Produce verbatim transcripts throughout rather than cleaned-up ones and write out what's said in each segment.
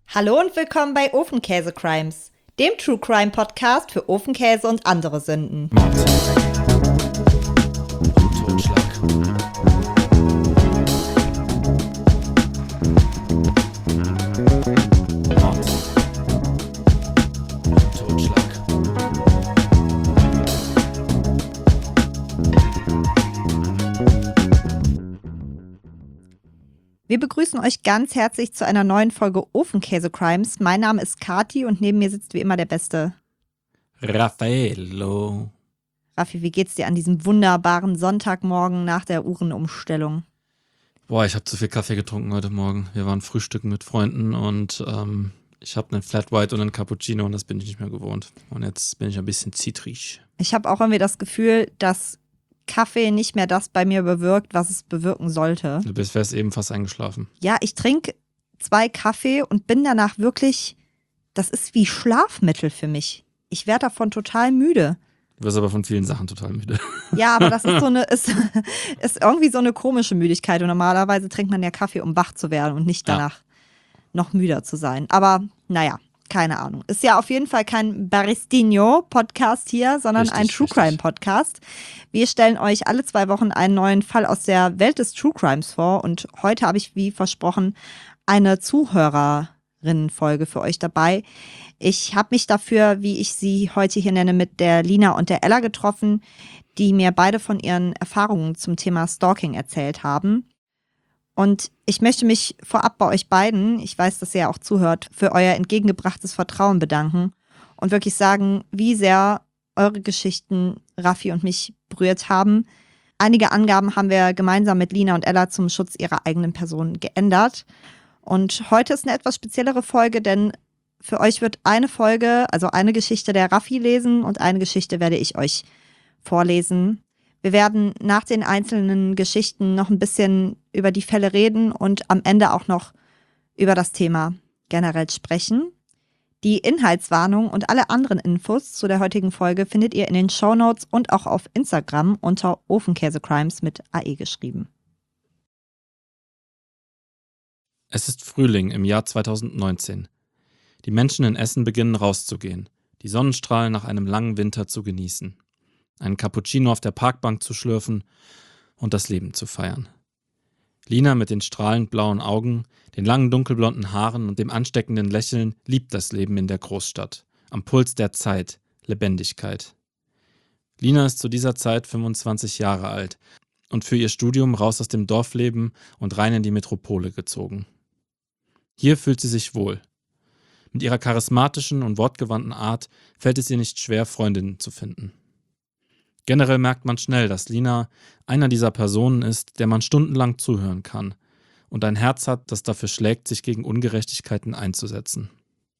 Hallo und willkommen bei Ofenkäse Crimes, dem True Crime Podcast für Ofenkäse und andere Sünden. Mord. Totschlag. Mord. Totschlag. Wir begrüßen euch ganz herzlich zu einer neuen Folge Ofenkäse Crimes. Mein Name ist Kati und neben mir sitzt wie immer der Beste Raffaello. Raffi, wie geht's dir an diesem wunderbaren Sonntagmorgen nach der Uhrenumstellung? Boah, ich habe zu viel Kaffee getrunken heute Morgen. Wir waren frühstücken mit Freunden und ähm, ich habe einen Flat White und einen Cappuccino und das bin ich nicht mehr gewohnt. Und jetzt bin ich ein bisschen zitrig. Ich habe auch irgendwie das Gefühl, dass Kaffee nicht mehr das bei mir bewirkt, was es bewirken sollte. Du bist wärst eben fast eingeschlafen. Ja, ich trinke zwei Kaffee und bin danach wirklich, das ist wie Schlafmittel für mich. Ich werde davon total müde. Du wirst aber von vielen Sachen total müde. Ja, aber das ist so eine, ist, ist irgendwie so eine komische Müdigkeit. Und normalerweise trinkt man ja Kaffee, um wach zu werden und nicht danach ja. noch müder zu sein. Aber naja, keine Ahnung. Ist ja auf jeden Fall kein Baristinho-Podcast hier, sondern Richtig, ein True Crime-Podcast. Wir stellen euch alle zwei Wochen einen neuen Fall aus der Welt des True Crimes vor. Und heute habe ich, wie versprochen, eine Zuhörerinnenfolge für euch dabei. Ich habe mich dafür, wie ich sie heute hier nenne, mit der Lina und der Ella getroffen, die mir beide von ihren Erfahrungen zum Thema Stalking erzählt haben. Und ich möchte mich vorab bei euch beiden, ich weiß, dass ihr ja auch zuhört, für euer entgegengebrachtes Vertrauen bedanken und wirklich sagen, wie sehr eure Geschichten Raffi und mich berührt haben. Einige Angaben haben wir gemeinsam mit Lina und Ella zum Schutz ihrer eigenen Person geändert. Und heute ist eine etwas speziellere Folge, denn für euch wird eine Folge, also eine Geschichte der Raffi lesen und eine Geschichte werde ich euch vorlesen. Wir werden nach den einzelnen Geschichten noch ein bisschen über die Fälle reden und am Ende auch noch über das Thema generell sprechen. Die Inhaltswarnung und alle anderen Infos zu der heutigen Folge findet ihr in den Shownotes und auch auf Instagram unter Ofenkäse Crimes mit A E geschrieben. Es ist Frühling im Jahr zweitausendneunzehn. Die Menschen in Essen beginnen rauszugehen, die Sonnenstrahlen nach einem langen Winter zu genießen, einen Cappuccino auf der Parkbank zu schlürfen und das Leben zu feiern. Lina mit den strahlend blauen Augen, den langen dunkelblonden Haaren und dem ansteckenden Lächeln liebt das Leben in der Großstadt, am Puls der Zeit, Lebendigkeit. Lina ist zu dieser Zeit fünfundzwanzig Jahre alt und für ihr Studium raus aus dem Dorfleben und rein in die Metropole gezogen. Hier fühlt sie sich wohl. Mit ihrer charismatischen und wortgewandten Art fällt es ihr nicht schwer, Freundinnen zu finden. Generell merkt man schnell, dass Lina einer dieser Personen ist, der man stundenlang zuhören kann und ein Herz hat, das dafür schlägt, sich gegen Ungerechtigkeiten einzusetzen.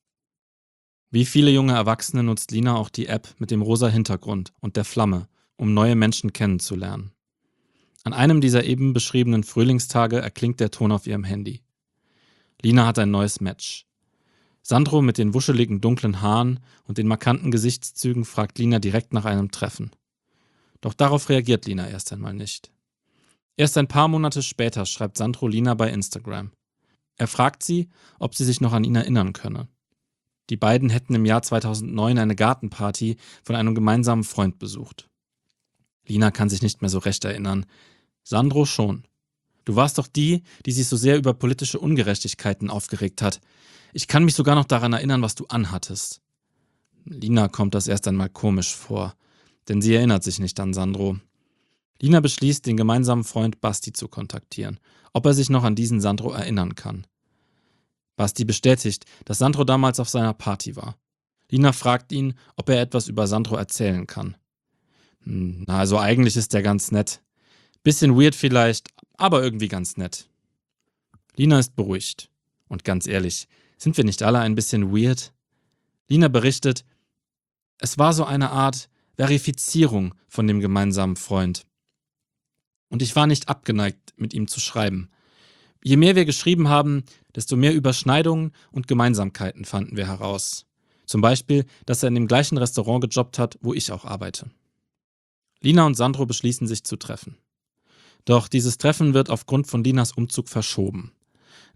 Wie viele junge Erwachsene nutzt Lina auch die App mit dem rosa Hintergrund und der Flamme, um neue Menschen kennenzulernen. An einem dieser eben beschriebenen Frühlingstage erklingt der Ton auf ihrem Handy. Lina hat ein neues Match. Sandro mit den wuscheligen dunklen Haaren und den markanten Gesichtszügen fragt Lina direkt nach einem Treffen. Doch darauf reagiert Lina erst einmal nicht. Erst ein paar Monate später schreibt Sandro Lina bei Instagram. Er fragt sie, ob sie sich noch an ihn erinnern könne. Die beiden hätten im Jahr zweitausendneun eine Gartenparty von einem gemeinsamen Freund besucht. Lina kann sich nicht mehr so recht erinnern. Sandro schon. Du warst doch die, die sich so sehr über politische Ungerechtigkeiten aufgeregt hat. Ich kann mich sogar noch daran erinnern, was du anhattest. Lina kommt das erst einmal komisch vor, denn sie erinnert sich nicht an Sandro. Lina beschließt, den gemeinsamen Freund Basti zu kontaktieren, ob er sich noch an diesen Sandro erinnern kann. Basti bestätigt, dass Sandro damals auf seiner Party war. Lina fragt ihn, ob er etwas über Sandro erzählen kann. Hm, na, also eigentlich ist er ganz nett. Bisschen weird vielleicht, aber irgendwie ganz nett. Lina ist beruhigt. Und ganz ehrlich, sind wir nicht alle ein bisschen weird? Lina berichtet, es war so eine Art Verifizierung von dem gemeinsamen Freund. Und ich war nicht abgeneigt, mit ihm zu schreiben. Je mehr wir geschrieben haben, desto mehr Überschneidungen und Gemeinsamkeiten fanden wir heraus. Zum Beispiel, dass er in dem gleichen Restaurant gejobbt hat, wo ich auch arbeite. Lina und Sandro beschließen sich zu treffen. Doch dieses Treffen wird aufgrund von Linas Umzug verschoben.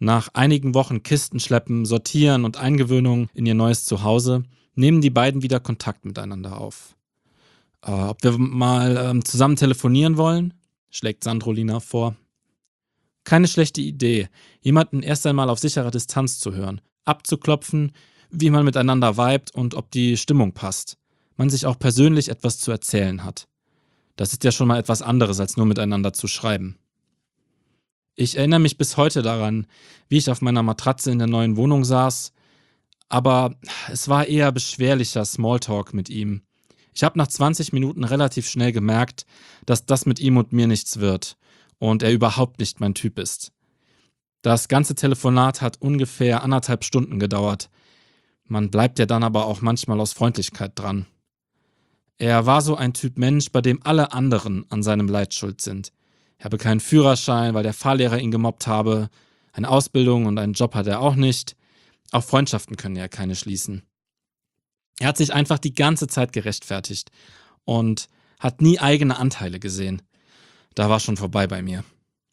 Nach einigen Wochen Kisten schleppen, sortieren und Eingewöhnung in ihr neues Zuhause nehmen die beiden wieder Kontakt miteinander auf. Äh, ob wir mal ähm, zusammen telefonieren wollen? Schlägt Sandro Lina vor. Keine schlechte Idee, jemanden erst einmal auf sicherer Distanz zu hören, abzuklopfen, wie man miteinander vibet und ob die Stimmung passt. Man sich auch persönlich etwas zu erzählen hat. Das ist ja schon mal etwas anderes, als nur miteinander zu schreiben. Ich erinnere mich bis heute daran, wie ich auf meiner Matratze in der neuen Wohnung saß, aber es war eher beschwerlicher Smalltalk mit ihm. Ich habe nach zwanzig Minuten relativ schnell gemerkt, dass das mit ihm und mir nichts wird und er überhaupt nicht mein Typ ist. Das ganze Telefonat hat ungefähr anderthalb Stunden gedauert. Man bleibt ja dann aber auch manchmal aus Freundlichkeit dran. Er war so ein Typ Mensch, bei dem alle anderen an seinem Leid schuld sind. Er habe keinen Führerschein, weil der Fahrlehrer ihn gemobbt habe. Eine Ausbildung und einen Job hat er auch nicht. Auch Freundschaften können ja keine schließen. Er hat sich einfach die ganze Zeit gerechtfertigt und hat nie eigene Anteile gesehen. Da war schon vorbei bei mir.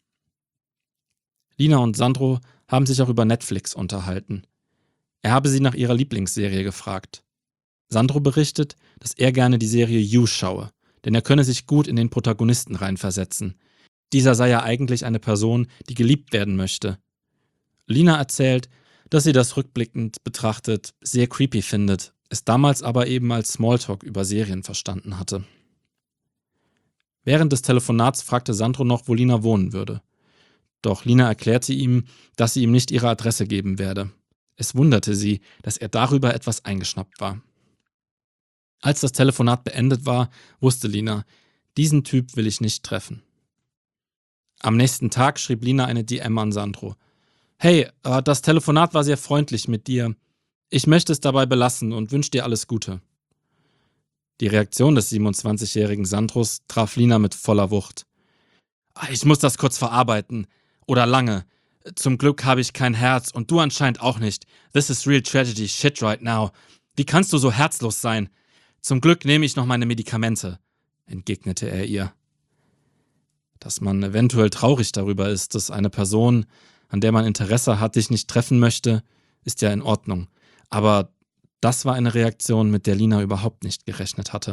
Lina und Sandro haben sich auch über Netflix unterhalten. Er habe sie nach ihrer Lieblingsserie gefragt. Sandro berichtet, dass er gerne die Serie You schaue, denn er könne sich gut in den Protagonisten reinversetzen. Dieser sei ja eigentlich eine Person, die geliebt werden möchte. Lina erzählt, dass sie das rückblickend betrachtet sehr creepy findet, es damals aber eben als Smalltalk über Serien verstanden hatte. Während des Telefonats fragte Sandro noch, wo Lina wohnen würde. Doch Lina erklärte ihm, dass sie ihm nicht ihre Adresse geben werde. Es wunderte sie, dass er darüber etwas eingeschnappt war. Als das Telefonat beendet war, wusste Lina, diesen Typ will ich nicht treffen. Am nächsten Tag schrieb Lina eine D M an Sandro. Hey, das Telefonat war sehr freundlich mit dir. Ich möchte es dabei belassen und wünsche dir alles Gute. Die Reaktion des siebenundzwanzigjährigen Sandros traf Lina mit voller Wucht. Ich muss das kurz verarbeiten. Oder lange. Zum Glück habe ich kein Herz und du anscheinend auch nicht. This is real tragedy shit right now. Wie kannst du so herzlos sein? Zum Glück nehme ich noch meine Medikamente, entgegnete er ihr. Dass man eventuell traurig darüber ist, dass eine Person, an der man Interesse hat, dich nicht treffen möchte, ist ja in Ordnung. Aber das war eine Reaktion, mit der Lina überhaupt nicht gerechnet hatte.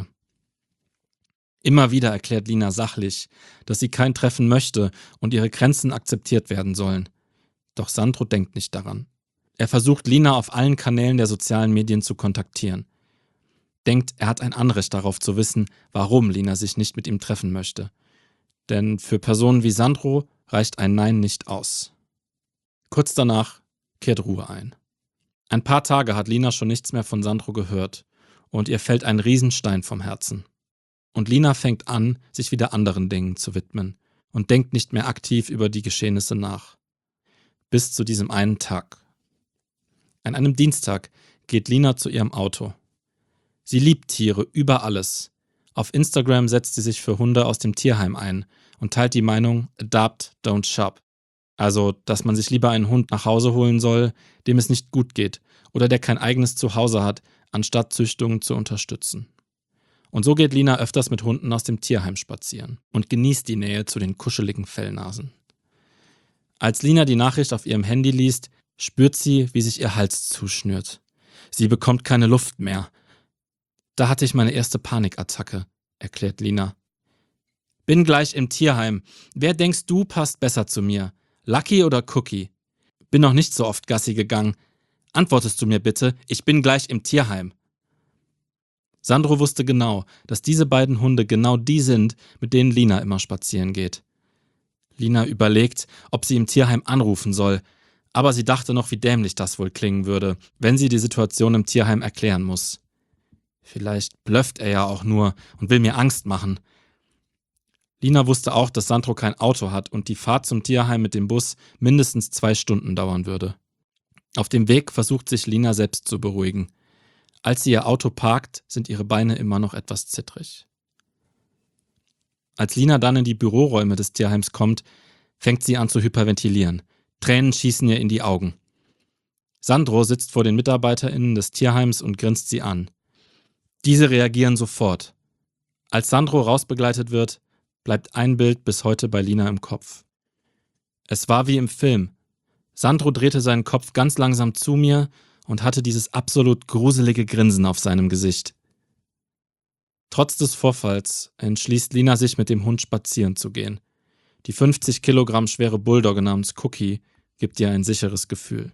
Immer wieder erklärt Lina sachlich, dass sie kein Treffen möchte und ihre Grenzen akzeptiert werden sollen. Doch Sandro denkt nicht daran. Er versucht, Lina auf allen Kanälen der sozialen Medien zu kontaktieren. Denkt, er hat ein Anrecht darauf zu wissen, warum Lina sich nicht mit ihm treffen möchte. Denn für Personen wie Sandro reicht ein Nein nicht aus. Kurz danach kehrt Ruhe ein. Ein paar Tage hat Lina schon nichts mehr von Sandro gehört und ihr fällt ein Riesenstein vom Herzen. Und Lina fängt an, sich wieder anderen Dingen zu widmen und denkt nicht mehr aktiv über die Geschehnisse nach. Bis zu diesem einen Tag. An einem Dienstag geht Lina zu ihrem Auto. Sie liebt Tiere über alles. Auf Instagram setzt sie sich für Hunde aus dem Tierheim ein und teilt die Meinung Adopt, don't shop. Also, dass man sich lieber einen Hund nach Hause holen soll, dem es nicht gut geht oder der kein eigenes Zuhause hat, anstatt Züchtungen zu unterstützen. Und so geht Lina öfters mit Hunden aus dem Tierheim spazieren und genießt die Nähe zu den kuscheligen Fellnasen. Als Lina die Nachricht auf ihrem Handy liest, spürt sie, wie sich ihr Hals zuschnürt. Sie bekommt keine Luft mehr. Da hatte ich meine erste Panikattacke, erklärt Lina. Bin gleich im Tierheim. Wer denkst du passt besser zu mir? Lucky oder Cookie? Bin noch nicht so oft Gassi gegangen. Antwortest du mir bitte, ich bin gleich im Tierheim. Sandro wusste genau, dass diese beiden Hunde genau die sind, mit denen Lina immer spazieren geht. Lina überlegt, ob sie im Tierheim anrufen soll, aber sie dachte noch, wie dämlich das wohl klingen würde, wenn sie die Situation im Tierheim erklären muss. Vielleicht blöfft er ja auch nur und will mir Angst machen. Lina wusste auch, dass Sandro kein Auto hat und die Fahrt zum Tierheim mit dem Bus mindestens zwei Stunden dauern würde. Auf dem Weg versucht sich Lina selbst zu beruhigen. Als sie ihr Auto parkt, sind ihre Beine immer noch etwas zittrig. Als Lina dann in die Büroräume des Tierheims kommt, fängt sie an zu hyperventilieren. Tränen schießen ihr in die Augen. Sandro sitzt vor den MitarbeiterInnen des Tierheims und grinst sie an. Diese reagieren sofort. Als Sandro rausbegleitet wird, bleibt ein Bild bis heute bei Lina im Kopf. Es war wie im Film. Sandro drehte seinen Kopf ganz langsam zu mir und hatte dieses absolut gruselige Grinsen auf seinem Gesicht. Trotz des Vorfalls entschließt Lina sich, mit dem Hund spazieren zu gehen. Die fünfzig Kilogramm schwere Bulldogge namens Cookie gibt ihr ein sicheres Gefühl.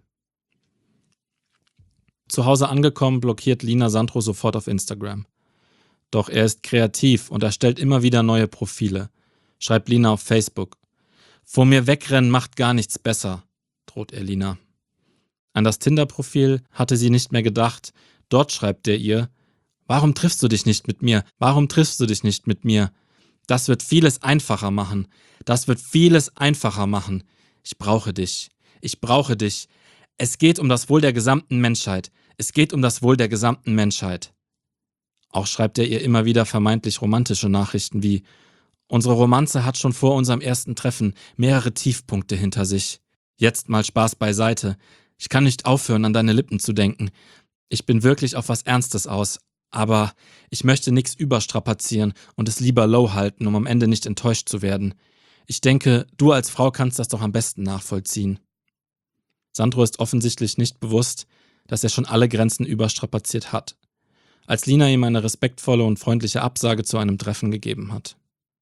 Zu Hause angekommen, blockiert Lina Sandro sofort auf Instagram. Doch er ist kreativ und erstellt immer wieder neue Profile, schreibt Lina auf Facebook. Vor mir wegrennen macht gar nichts besser, droht er Lina. An das Tinder-Profil hatte sie nicht mehr gedacht. Dort schreibt er ihr: Warum triffst du dich nicht mit mir? Warum triffst du dich nicht mit mir? Das wird vieles einfacher machen. Das wird vieles einfacher machen. Ich brauche dich. Ich brauche dich. Es geht um das Wohl der gesamten Menschheit. Es geht um das Wohl der gesamten Menschheit. Auch schreibt er ihr immer wieder vermeintlich romantische Nachrichten wie: Unsere Romanze hat schon vor unserem ersten Treffen mehrere Tiefpunkte hinter sich. Jetzt mal Spaß beiseite. Ich kann nicht aufhören, an deine Lippen zu denken. Ich bin wirklich auf was Ernstes aus. Aber ich möchte nichts überstrapazieren und es lieber low halten, um am Ende nicht enttäuscht zu werden. Ich denke, du als Frau kannst das doch am besten nachvollziehen. Sandro ist offensichtlich nicht bewusst, dass er schon alle Grenzen überstrapaziert hat, als Lina ihm eine respektvolle und freundliche Absage zu einem Treffen gegeben hat.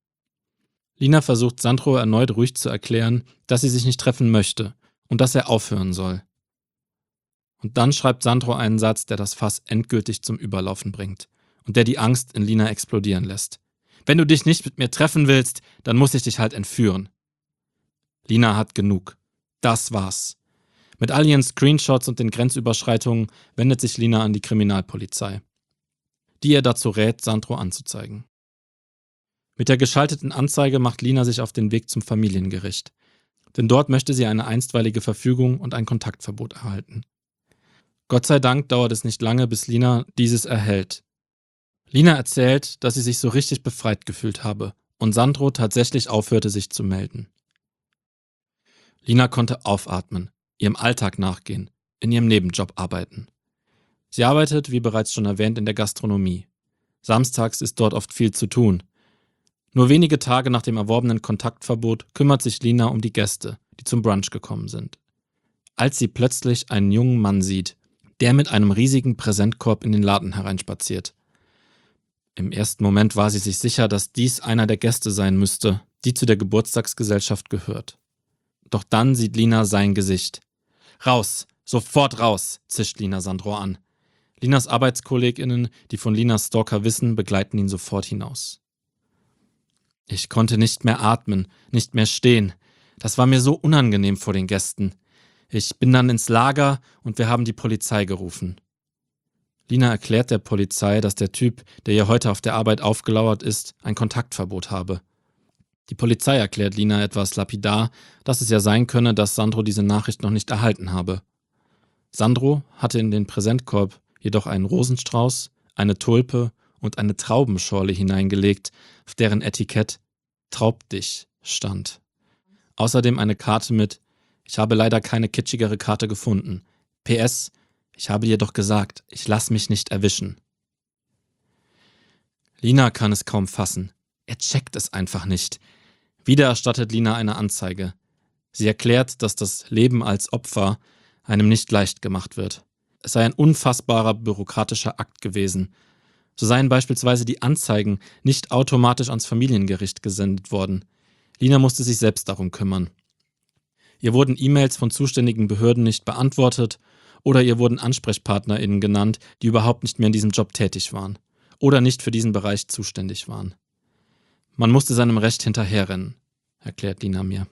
Lina versucht Sandro erneut ruhig zu erklären, dass sie sich nicht treffen möchte und dass er aufhören soll. Und dann schreibt Sandro einen Satz, der das Fass endgültig zum Überlaufen bringt und der die Angst in Lina explodieren lässt. Wenn du dich nicht mit mir treffen willst, dann muss ich dich halt entführen. Lina hat genug. Das war's. Mit all ihren Screenshots und den Grenzüberschreitungen wendet sich Lina an die Kriminalpolizei, die ihr dazu rät, Sandro anzuzeigen. Mit der geschalteten Anzeige macht Lina sich auf den Weg zum Familiengericht, denn dort möchte sie eine einstweilige Verfügung und ein Kontaktverbot erhalten. Gott sei Dank dauert es nicht lange, bis Lina dieses erhält. Lina erzählt, dass sie sich so richtig befreit gefühlt habe und Sandro tatsächlich aufhörte, sich zu melden. Lina konnte aufatmen, ihrem Alltag nachgehen, in ihrem Nebenjob arbeiten. Sie arbeitet, wie bereits schon erwähnt, in der Gastronomie. Samstags ist dort oft viel zu tun. Nur wenige Tage nach dem erworbenen Kontaktverbot kümmert sich Lina um die Gäste, die zum Brunch gekommen sind. Als sie plötzlich einen jungen Mann sieht, der mit einem riesigen Präsentkorb in den Laden hereinspaziert. Im ersten Moment war sie sich sicher, dass dies einer der Gäste sein müsste, die zu der Geburtstagsgesellschaft gehört. Doch dann sieht Lina sein Gesicht. Raus, sofort raus, zischt Lina Sandro an. Linas ArbeitskollegInnen, die von Linas Stalker wissen, begleiten ihn sofort hinaus. Ich konnte nicht mehr atmen, nicht mehr stehen. Das war mir so unangenehm vor den Gästen. Ich bin dann ins Lager und wir haben die Polizei gerufen. Lina erklärt der Polizei, dass der Typ, der ihr heute auf der Arbeit aufgelauert ist, ein Kontaktverbot habe. Die Polizei erklärt Lina etwas lapidar, dass es ja sein könne, dass Sandro diese Nachricht noch nicht erhalten habe. Sandro hatte in den Präsentkorb jedoch einen Rosenstrauß, eine Tulpe und eine Traubenschorle hineingelegt, auf deren Etikett »Traub dich« stand. Außerdem eine Karte mit »Ich habe leider keine kitschigere Karte gefunden. P S. Ich habe dir doch gesagt, ich lass mich nicht erwischen.« Lina kann es kaum fassen. Er checkt es einfach nicht. Wieder erstattet Lina eine Anzeige. Sie erklärt, dass das Leben als Opfer einem nicht leicht gemacht wird. Es sei ein unfassbarer bürokratischer Akt gewesen. So seien beispielsweise die Anzeigen nicht automatisch ans Familiengericht gesendet worden. Lina musste sich selbst darum kümmern. Ihr wurden E-Mails von zuständigen Behörden nicht beantwortet oder ihr wurden AnsprechpartnerInnen genannt, die überhaupt nicht mehr in diesem Job tätig waren oder nicht für diesen Bereich zuständig waren. Man musste seinem Recht hinterherrennen, erklärt Lina mir.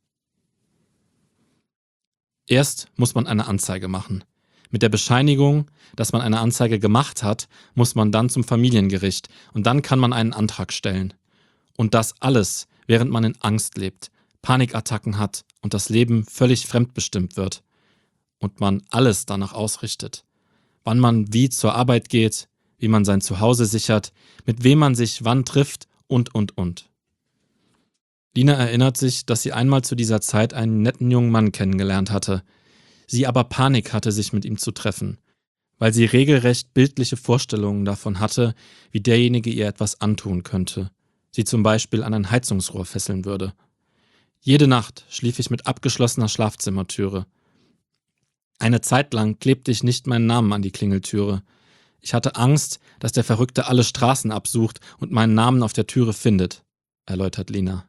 Erst muss man eine Anzeige machen. Mit der Bescheinigung, dass man eine Anzeige gemacht hat, muss man dann zum Familiengericht und dann kann man einen Antrag stellen. Und das alles, während man in Angst lebt, Panikattacken hat und das Leben völlig fremdbestimmt wird. Und man alles danach ausrichtet. Wann man wie zur Arbeit geht, wie man sein Zuhause sichert, mit wem man sich wann trifft und, und, und. Lina erinnert sich, dass sie einmal zu dieser Zeit einen netten jungen Mann kennengelernt hatte. Sie aber Panik hatte, sich mit ihm zu treffen, weil sie regelrecht bildliche Vorstellungen davon hatte, wie derjenige ihr etwas antun könnte, sie zum Beispiel an ein Heizungsrohr fesseln würde. Jede Nacht schlief ich mit abgeschlossener Schlafzimmertüre Eine Zeit lang klebte ich nicht meinen Namen an die Klingeltüre. Ich hatte Angst, dass der Verrückte alle Straßen absucht und meinen Namen auf der Türe findet, erläutert Lina.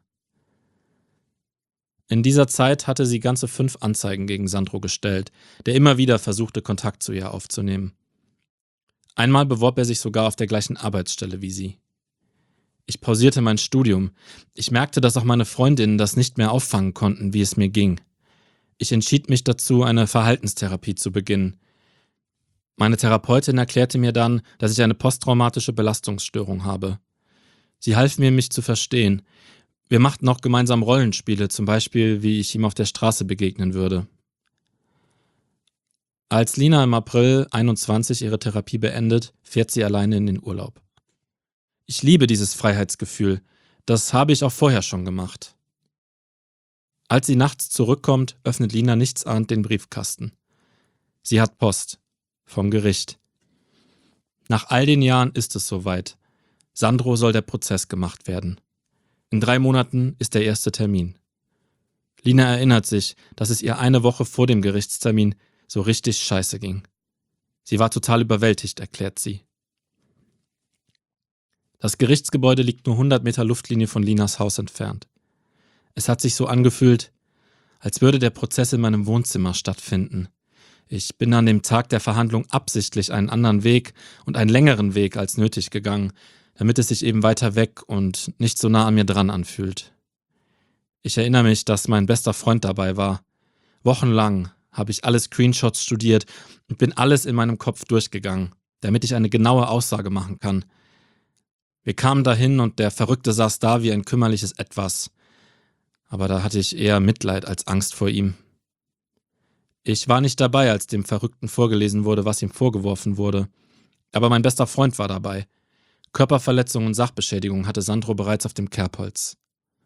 In dieser Zeit hatte sie ganze fünf Anzeigen gegen Sandro gestellt, der immer wieder versuchte, Kontakt zu ihr aufzunehmen. Einmal beworb er sich sogar auf der gleichen Arbeitsstelle wie sie. Ich pausierte mein Studium. Ich merkte, dass auch meine Freundinnen das nicht mehr auffangen konnten, wie es mir ging. Ich entschied mich dazu, eine Verhaltenstherapie zu beginnen. Meine Therapeutin erklärte mir dann, dass ich eine posttraumatische Belastungsstörung habe. Sie half mir, mich zu verstehen. Wir machten auch gemeinsam Rollenspiele, zum Beispiel, wie ich ihm auf der Straße begegnen würde. Als Lina im April einundzwanzig ihre Therapie beendet, fährt sie alleine in den Urlaub. Ich liebe dieses Freiheitsgefühl. Das habe ich auch vorher schon gemacht. Als sie nachts zurückkommt, öffnet Lina nichtsahnd den Briefkasten. Sie hat Post. Vom Gericht. Nach all den Jahren ist es soweit. Sandro soll der Prozess gemacht werden. In drei Monaten ist der erste Termin. Lina erinnert sich, dass es ihr eine Woche vor dem Gerichtstermin so richtig scheiße ging. Sie war total überwältigt, erklärt sie. Das Gerichtsgebäude liegt nur hundert Meter Luftlinie von Linas Haus entfernt. Es hat sich so angefühlt, als würde der Prozess in meinem Wohnzimmer stattfinden. Ich bin an dem Tag der Verhandlung absichtlich einen anderen Weg und einen längeren Weg als nötig gegangen, damit es sich eben weiter weg und nicht so nah an mir dran anfühlt. Ich erinnere mich, dass mein bester Freund dabei war. Wochenlang habe ich alle Screenshots studiert und bin alles in meinem Kopf durchgegangen, damit ich eine genaue Aussage machen kann. Wir kamen dahin und der Verrückte saß da wie ein kümmerliches Etwas. Aber da hatte ich eher Mitleid als Angst vor ihm. Ich war nicht dabei, als dem Verrückten vorgelesen wurde, was ihm vorgeworfen wurde. Aber mein bester Freund war dabei. Körperverletzung und Sachbeschädigung hatte Sandro bereits auf dem Kerbholz.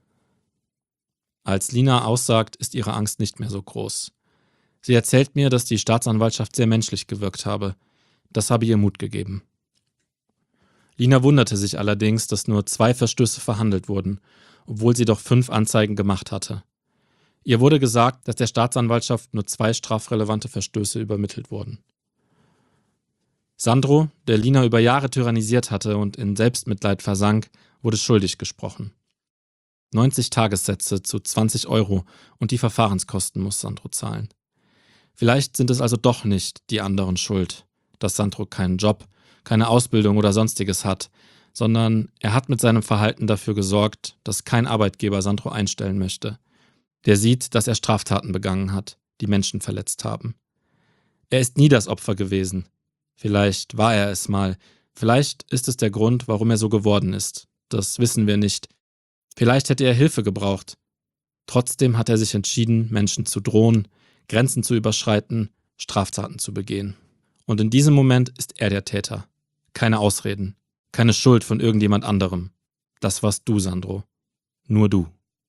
Als Lina aussagt, ist ihre Angst nicht mehr so groß. Sie erzählt mir, dass die Staatsanwaltschaft sehr menschlich gewirkt habe. Das habe ihr Mut gegeben. Lina wunderte sich allerdings, dass nur zwei Verstöße verhandelt wurden, obwohl sie doch fünf Anzeigen gemacht hatte. Ihr wurde gesagt, dass der Staatsanwaltschaft nur zwei strafrelevante Verstöße übermittelt wurden. Sandro, der Lina über Jahre tyrannisiert hatte und in Selbstmitleid versank, wurde schuldig gesprochen. neunzig Tagessätze zu zwanzig Euro und die Verfahrenskosten muss Sandro zahlen. Vielleicht sind es also doch nicht die anderen schuld, dass Sandro keinen Job, keine Ausbildung oder sonstiges hat, sondern er hat mit seinem Verhalten dafür gesorgt, dass kein Arbeitgeber Sandro einstellen möchte. Der sieht, dass er Straftaten begangen hat, die Menschen verletzt haben. Er ist nie das Opfer gewesen. Vielleicht war er es mal. Vielleicht ist es der Grund, warum er so geworden ist. Das wissen wir nicht. Vielleicht hätte er Hilfe gebraucht. Trotzdem hat er sich entschieden, Menschen zu drohen, Grenzen zu überschreiten, Straftaten zu begehen. Und in diesem Moment ist er der Täter. Keine Ausreden, keine Schuld von irgendjemand anderem. Das warst du, Sandro. Nur du.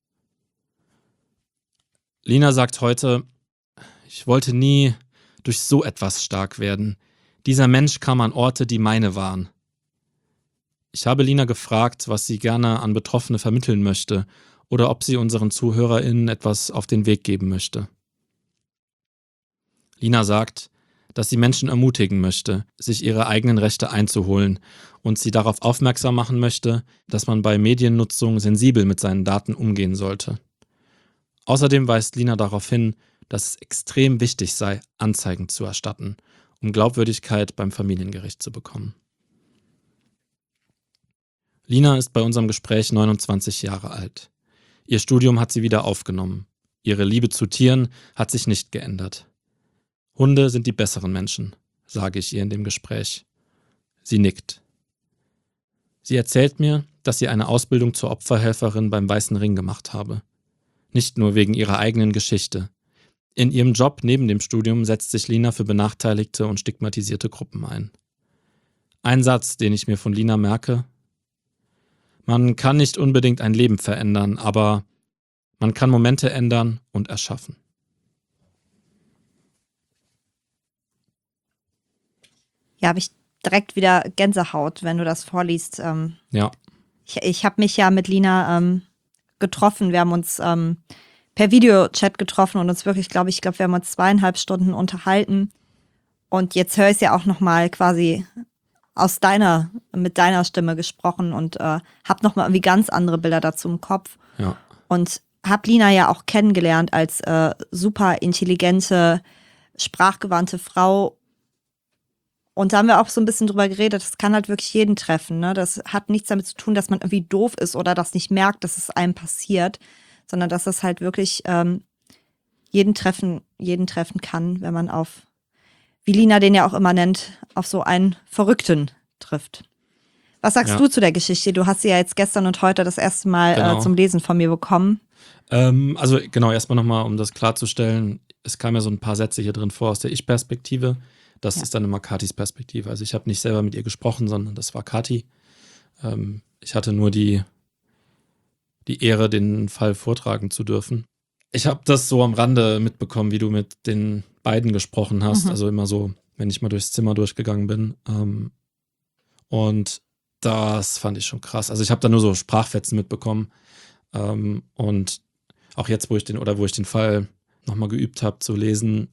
Lina sagt heute, ich wollte nie durch so etwas stark werden. Dieser Mensch kam an Orte, die meine waren. Ich habe Lina gefragt, was sie gerne an Betroffene vermitteln möchte oder ob sie unseren ZuhörerInnen etwas auf den Weg geben möchte. Lina sagt, dass sie Menschen ermutigen möchte, sich ihre eigenen Rechte einzuholen und sie darauf aufmerksam machen möchte, dass man bei Mediennutzung sensibel mit seinen Daten umgehen sollte. Außerdem weist Lina darauf hin, dass es extrem wichtig sei, Anzeigen zu erstatten, um Glaubwürdigkeit beim Familiengericht zu bekommen. Lina ist bei unserem Gespräch neunundzwanzig Jahre alt. Ihr Studium hat sie wieder aufgenommen. Ihre Liebe zu Tieren hat sich nicht geändert. Hunde sind die besseren Menschen, sage ich ihr in dem Gespräch. Sie nickt. Sie erzählt mir, dass sie eine Ausbildung zur Opferhelferin beim Weißen Ring gemacht habe. Nicht nur wegen ihrer eigenen Geschichte. In ihrem Job neben dem Studium setzt sich Lina für benachteiligte und stigmatisierte Gruppen ein. Ein Satz, den ich mir von Lina merke: Man kann nicht unbedingt ein Leben verändern, aber man kann Momente ändern und erschaffen. Ja, habe ich direkt wieder Gänsehaut, wenn du das vorliest. Ähm, ja. Ich, ich habe mich ja mit Lina ähm, getroffen. Wir haben uns ähm, per Videochat getroffen und uns wirklich, glaube ich, ich glaube, wir haben uns zweieinhalb Stunden unterhalten. Und jetzt höre ich es ja auch nochmal quasi aus deiner, mit deiner Stimme gesprochen und äh, habe nochmal irgendwie ganz andere Bilder dazu im Kopf. Ja. Und habe Lina ja auch kennengelernt als äh, super intelligente, sprachgewandte Frau. Und da haben wir auch so ein bisschen drüber geredet, das kann halt wirklich jeden treffen. Ne? Das hat nichts damit zu tun, dass man irgendwie doof ist oder das nicht merkt, dass es einem passiert, sondern dass es halt wirklich ähm, jeden treffen, jeden treffen kann, wenn man auf, wie Lina den ja auch immer nennt, auf so einen Verrückten trifft. Was sagst Ja. du zu der Geschichte? Du hast sie ja jetzt gestern und heute das erste Mal Genau. äh, zum Lesen von mir bekommen. Ähm, also genau, erstmal nochmal, um das klarzustellen, es kamen ja so ein paar Sätze hier drin vor aus der Ich-Perspektive. Das Ja. ist dann immer Katis Perspektive. Also ich habe nicht selber mit ihr gesprochen, sondern das war Kati. Ähm, ich hatte nur die, die Ehre, den Fall vortragen zu dürfen. Ich habe das so am Rande mitbekommen, wie du mit den beiden gesprochen hast. Mhm. Also immer so, wenn ich mal durchs Zimmer durchgegangen bin. Ähm, und das fand ich schon krass. Also ich habe da nur so Sprachfetzen mitbekommen. Ähm, und auch jetzt, wo ich den, oder wo ich den Fall nochmal geübt habe zu lesen,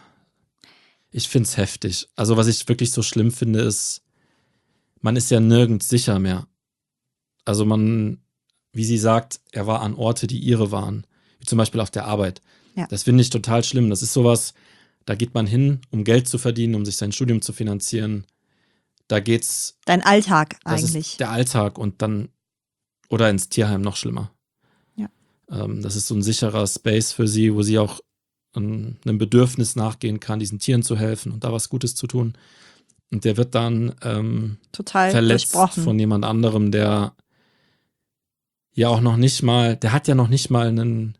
ich finde es heftig. Also was ich wirklich so schlimm finde, ist, man ist ja nirgends sicher mehr. Also man, wie sie sagt, er war an Orte, die ihre waren. Wie zum Beispiel auf der Arbeit. Ja. Das finde ich total schlimm. Das ist sowas, da geht man hin, um Geld zu verdienen, um sich sein Studium zu finanzieren. Da geht's, Dein Alltag das eigentlich. ist der Alltag und dann, oder ins Tierheim, noch schlimmer. Ja. Ähm, das ist so ein sicherer Space für sie, wo sie auch ähm, einem Bedürfnis nachgehen kann, diesen Tieren zu helfen und da was Gutes zu tun. Und der wird dann ähm, Total verletzt durchbrochen. von jemand anderem, der ja auch noch nicht mal, der hat ja noch nicht mal einen,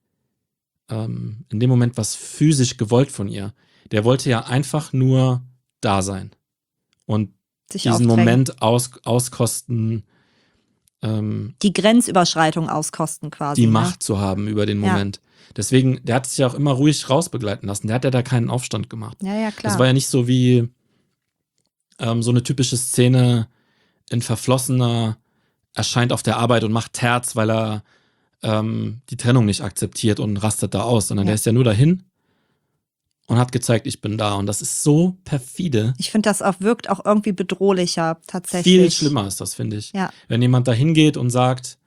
ähm, in dem Moment was physisch gewollt von ihr. Der wollte ja einfach nur da sein und Sich diesen aufdrängen. Moment aus, auskosten, ähm, Die Grenzüberschreitung auskosten quasi. die ne? Macht zu haben über den Ja. Moment. Deswegen, der hat sich ja auch immer ruhig rausbegleiten lassen. Der hat ja da keinen Aufstand gemacht. Ja, ja, klar. Das war ja nicht so wie ähm, so eine typische Szene, ein Verflossener erscheint auf der Arbeit und macht Terz, weil er ähm, die Trennung nicht akzeptiert und rastet da aus, sondern Ja. der ist ja nur dahin und hat gezeigt, ich bin da. Und das ist so perfide. Ich finde, das auch wirkt auch irgendwie bedrohlicher, tatsächlich. Viel schlimmer ist das, finde ich. Ja. Wenn jemand da hingeht und sagt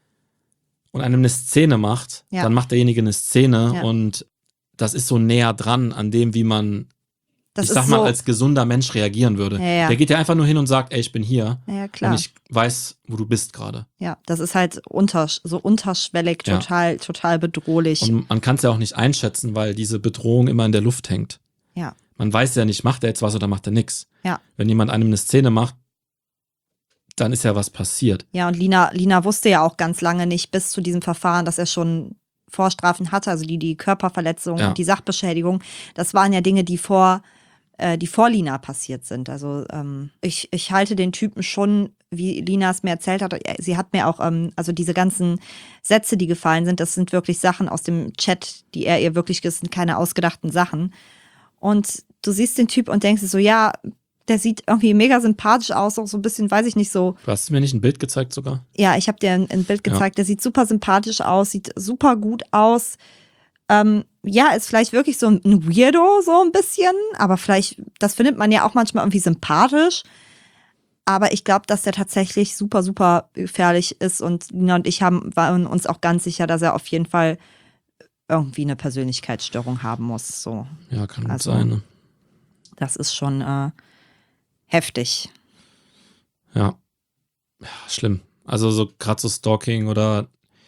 und einem eine Szene macht, Ja. dann macht derjenige eine Szene Ja. und das ist so näher dran an dem, wie man, Das ich ist sag mal, so, als gesunder Mensch reagieren würde. Ja, ja. Der geht ja einfach nur hin und sagt, ey, ich bin hier ja, ja, klar. und ich weiß, wo du bist gerade. Ja, das ist halt untersch so unterschwellig, Ja. total, total bedrohlich. Und man kann es ja auch nicht einschätzen, weil diese Bedrohung immer in der Luft hängt. Ja. Man weiß ja nicht, macht er jetzt was oder macht er nichts. Ja. Wenn jemand einem eine Szene macht, dann ist ja was passiert. Ja, und Lina, Lina wusste ja auch ganz lange nicht bis zu diesem Verfahren, dass er schon Vorstrafen hatte, also die, die Körperverletzung Ja. und die Sachbeschädigung. Das waren ja Dinge, die vor, äh, die vor Lina passiert sind. Also ähm, ich, ich halte den Typen schon, wie Lina es mir erzählt hat, sie hat mir auch, ähm, also diese ganzen Sätze, die gefallen sind, das sind wirklich Sachen aus dem Chat, die er ihr wirklich, das sind keine ausgedachten Sachen. Und du siehst den Typ und denkst dir so, ja, der sieht irgendwie mega sympathisch aus, auch so ein bisschen, weiß ich nicht, so. Du hast mir nicht ein Bild gezeigt sogar? Ja, ich habe dir ein, ein Bild Ja. gezeigt, der sieht super sympathisch aus, sieht super gut aus. Ähm, ja, ist vielleicht wirklich so ein Weirdo, so ein bisschen, aber vielleicht, das findet man ja auch manchmal irgendwie sympathisch. Aber ich glaube, dass der tatsächlich super, super gefährlich ist und Nina und ich haben, waren uns auch ganz sicher, dass er auf jeden Fall irgendwie eine Persönlichkeitsstörung haben muss. So, Ja, kann gut Also- sein. Ne? das ist schon äh, heftig. Ja. Ja, schlimm. Also so gerade so Stalking oder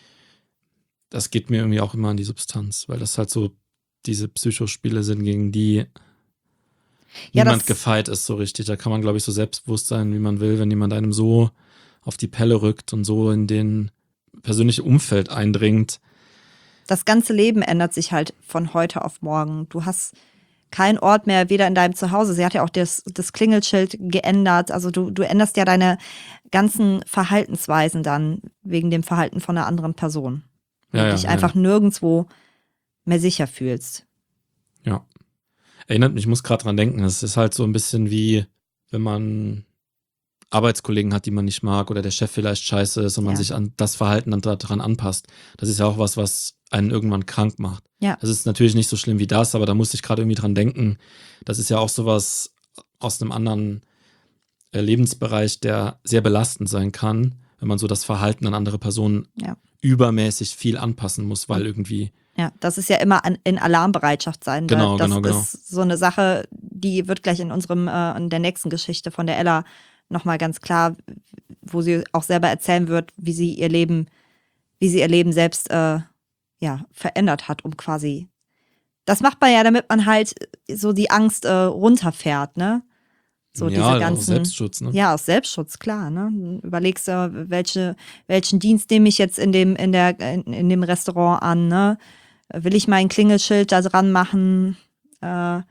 das geht mir irgendwie auch immer an die Substanz, weil das halt so diese Psychospiele sind, gegen die Ja, niemand das- gefeit ist so richtig. Da kann man, glaube ich, so selbstbewusst sein, wie man will, wenn jemand einem so auf die Pelle rückt und so in den persönliche Umfeld eindringt. Das ganze Leben ändert sich halt von heute auf morgen. Du hast keinen Ort mehr, weder in deinem Zuhause. Sie hat ja auch das, das Klingelschild geändert. Also du, du änderst ja deine ganzen Verhaltensweisen dann wegen dem Verhalten von einer anderen Person. Weil Ja, du ja, dich ja, einfach nirgendwo mehr sicher fühlst. Ja. Erinnert mich, ich muss gerade dran denken, es ist halt so ein bisschen wie, wenn man Arbeitskollegen hat, die man nicht mag oder der Chef vielleicht scheiße ist und man Ja. sich an das Verhalten dann daran anpasst. Das ist ja auch was, was einen irgendwann krank macht. Ja. Das ist natürlich nicht so schlimm wie das, aber da musste ich gerade irgendwie dran denken. Das ist ja auch sowas aus einem anderen äh, Lebensbereich, der sehr belastend sein kann, wenn man so das Verhalten an andere Personen Ja. übermäßig viel anpassen muss, weil irgendwie. Ja, das ist ja immer an, in Alarmbereitschaft sein. Genau, weil das genau, genau. ist so eine Sache, die wird gleich in unserem, äh, in der nächsten Geschichte von der Ella nochmal ganz klar, wo sie auch selber erzählen wird, wie sie ihr Leben, wie sie ihr Leben selbst äh, ja, verändert hat, um quasi. Das macht man ja, damit man halt so die Angst äh, runterfährt, ne? So ja, diese ganzen, aus Selbstschutz, ne? Ja, aus Selbstschutz, klar, ne? Du überlegst du, welche, welchen Dienst nehme ich jetzt in dem, in der, in, in dem Restaurant an, ne? Will ich mein Klingelschild da dran machen? Äh,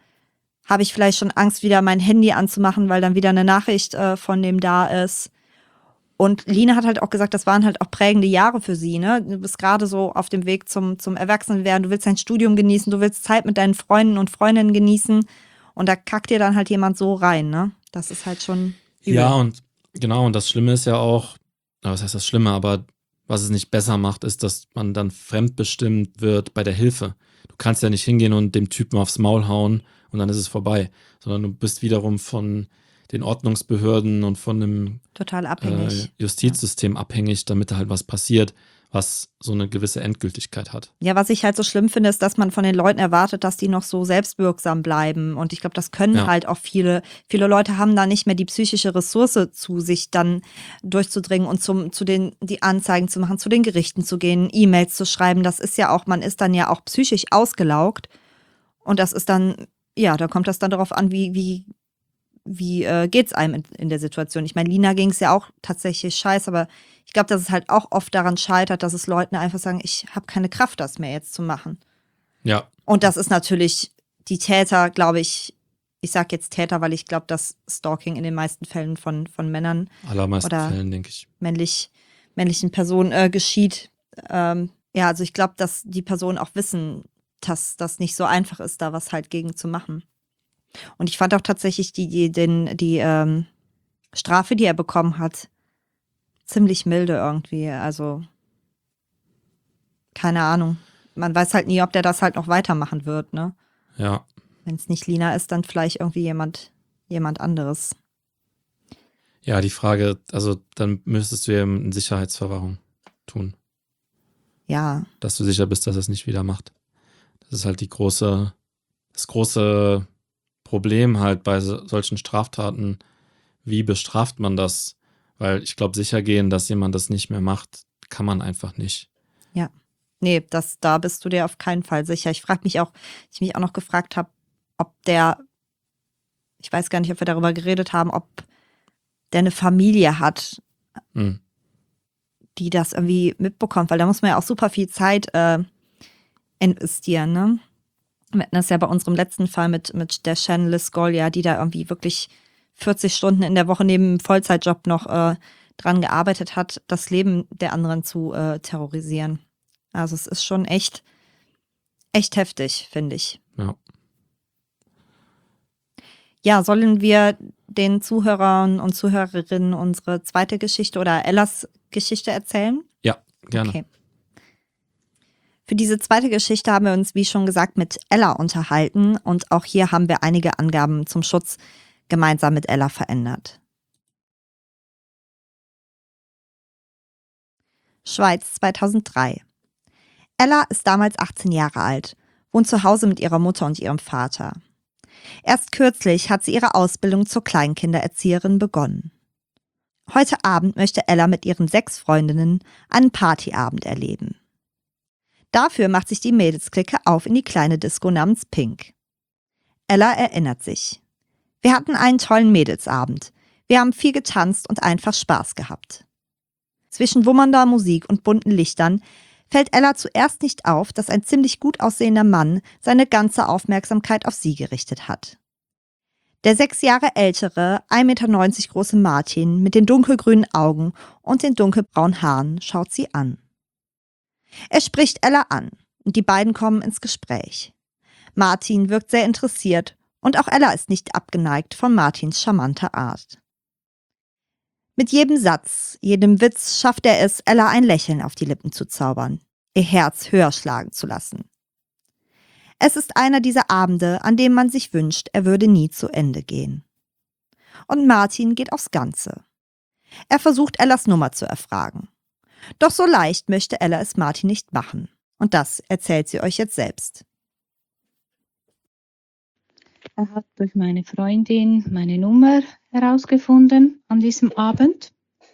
Habe ich vielleicht schon Angst, wieder mein Handy anzumachen, weil dann wieder eine Nachricht äh, von dem da ist? Und Line hat halt auch gesagt, das waren halt auch prägende Jahre für sie, ne? Du bist gerade so auf dem Weg zum, zum Erwachsenwerden, du willst dein Studium genießen, du willst Zeit mit deinen Freunden und Freundinnen genießen und da kackt dir dann halt jemand so rein, ne? Das ist halt schon übel. Ja, und genau, und das Schlimme ist ja auch, was heißt das Schlimme, aber was es nicht besser macht, ist, dass man dann fremdbestimmt wird bei der Hilfe. Du kannst ja nicht hingehen und dem Typen aufs Maul hauen und dann ist es vorbei, sondern du bist wiederum von den Ordnungsbehörden und von dem Total abhängig. äh, Justizsystem ja. abhängig, damit da halt was passiert, was so eine gewisse Endgültigkeit hat. Ja, was ich halt so schlimm finde, ist, dass man von den Leuten erwartet, dass die noch so selbstwirksam bleiben. Und ich glaube, das können Ja. halt auch viele. Viele Leute haben da nicht mehr die psychische Ressource zu, sich dann durchzudringen und zum, zu den, die Anzeigen zu machen, zu den Gerichten zu gehen, E-Mails zu schreiben. Das ist ja auch, man ist dann ja auch psychisch ausgelaugt. Und das ist dann, ja, da kommt das dann darauf an, wie, wie, wie äh, geht's einem in, in der Situation. Ich meine, Lina ging es ja auch tatsächlich scheiße, aber ich glaube, dass es halt auch oft daran scheitert, dass es Leuten einfach sagen, ich habe keine Kraft, das mehr jetzt zu machen. Ja. Und das ist natürlich die Täter, glaube ich, ich sage jetzt Täter, weil ich glaube, dass Stalking in den meisten Fällen von, von Männern Allermeisten oder Fällen, denke ich. männlich, männlichen Personen äh, geschieht. Ähm, ja, also ich glaube, dass die Personen auch wissen, dass das nicht so einfach ist, da was halt gegen zu machen. Und ich fand auch tatsächlich die, die, den, die ähm, Strafe, die er bekommen hat, ziemlich milde irgendwie. Also, keine Ahnung. Man weiß halt nie, ob der das halt noch weitermachen wird, ne? Ja. Wenn es nicht Lina ist, dann vielleicht irgendwie jemand, jemand anderes. Ja, die Frage, also dann müsstest du ja in Sicherheitsverwahrung tun. Ja. Dass du sicher bist, dass er es nicht wieder macht. Das ist halt die große, das große Problem halt bei so, solchen Straftaten. Wie bestraft man das? Weil ich glaube, sicher gehen, dass jemand das nicht mehr macht, kann man einfach nicht. Ja. Nee, das, da bist du dir auf keinen Fall sicher. Ich frage mich auch, ich mich auch noch gefragt habe, ob der, ich weiß gar nicht, ob wir darüber geredet haben, ob der eine Familie hat, hm. die das irgendwie mitbekommt, weil da muss man ja auch super viel Zeit äh, investieren, ne? Wir hatten das ja bei unserem letzten Fall mit, mit der Shannon Lisgolia, die da irgendwie wirklich vierzig Stunden in der Woche neben einem Vollzeitjob noch äh, dran gearbeitet hat, das Leben der anderen zu äh, terrorisieren. Also es ist schon echt, echt heftig, finde ich. Ja. Ja, sollen wir den Zuhörern und Zuhörerinnen unsere zweite Geschichte oder Ellas Geschichte erzählen? Ja, gerne. Okay. Für diese zweite Geschichte haben wir uns, wie schon gesagt, mit Ella unterhalten und auch hier haben wir einige Angaben zum Schutz gemeinsam mit Ella verändert. Schweiz zweitausenddrei. Ella ist damals achtzehn Jahre alt, wohnt zu Hause mit ihrer Mutter und ihrem Vater. Erst kürzlich hat sie ihre Ausbildung zur Kleinkindererzieherin begonnen. Heute Abend möchte Ella mit ihren sechs Freundinnen einen Partyabend erleben. Dafür macht sich die Mädelsklicke auf in die kleine Disco namens Pink. Ella erinnert sich. Wir hatten einen tollen Mädelsabend. Wir haben viel getanzt und einfach Spaß gehabt. Zwischen wummernder Musik und bunten Lichtern fällt Ella zuerst nicht auf, dass ein ziemlich gut aussehender Mann seine ganze Aufmerksamkeit auf sie gerichtet hat. Der sechs Jahre ältere, ein Meter neunzig große Martin mit den dunkelgrünen Augen und den dunkelbraunen Haaren schaut sie an. Er spricht Ella an und die beiden kommen ins Gespräch. Martin wirkt sehr interessiert und auch Ella ist nicht abgeneigt von Martins charmanter Art. Mit jedem Satz, jedem Witz schafft er es, Ella ein Lächeln auf die Lippen zu zaubern. ihr Herz höher schlagen zu lassen. Es ist einer dieser Abende, an dem man sich wünscht, er würde nie zu Ende gehen. Und Martin geht aufs Ganze. Er versucht, Ellas Nummer zu erfragen. Doch so leicht möchte Ella es Martin nicht machen. Und das erzählt sie euch jetzt selbst. Er hat durch meine Freundin meine Nummer herausgefunden an diesem Abend,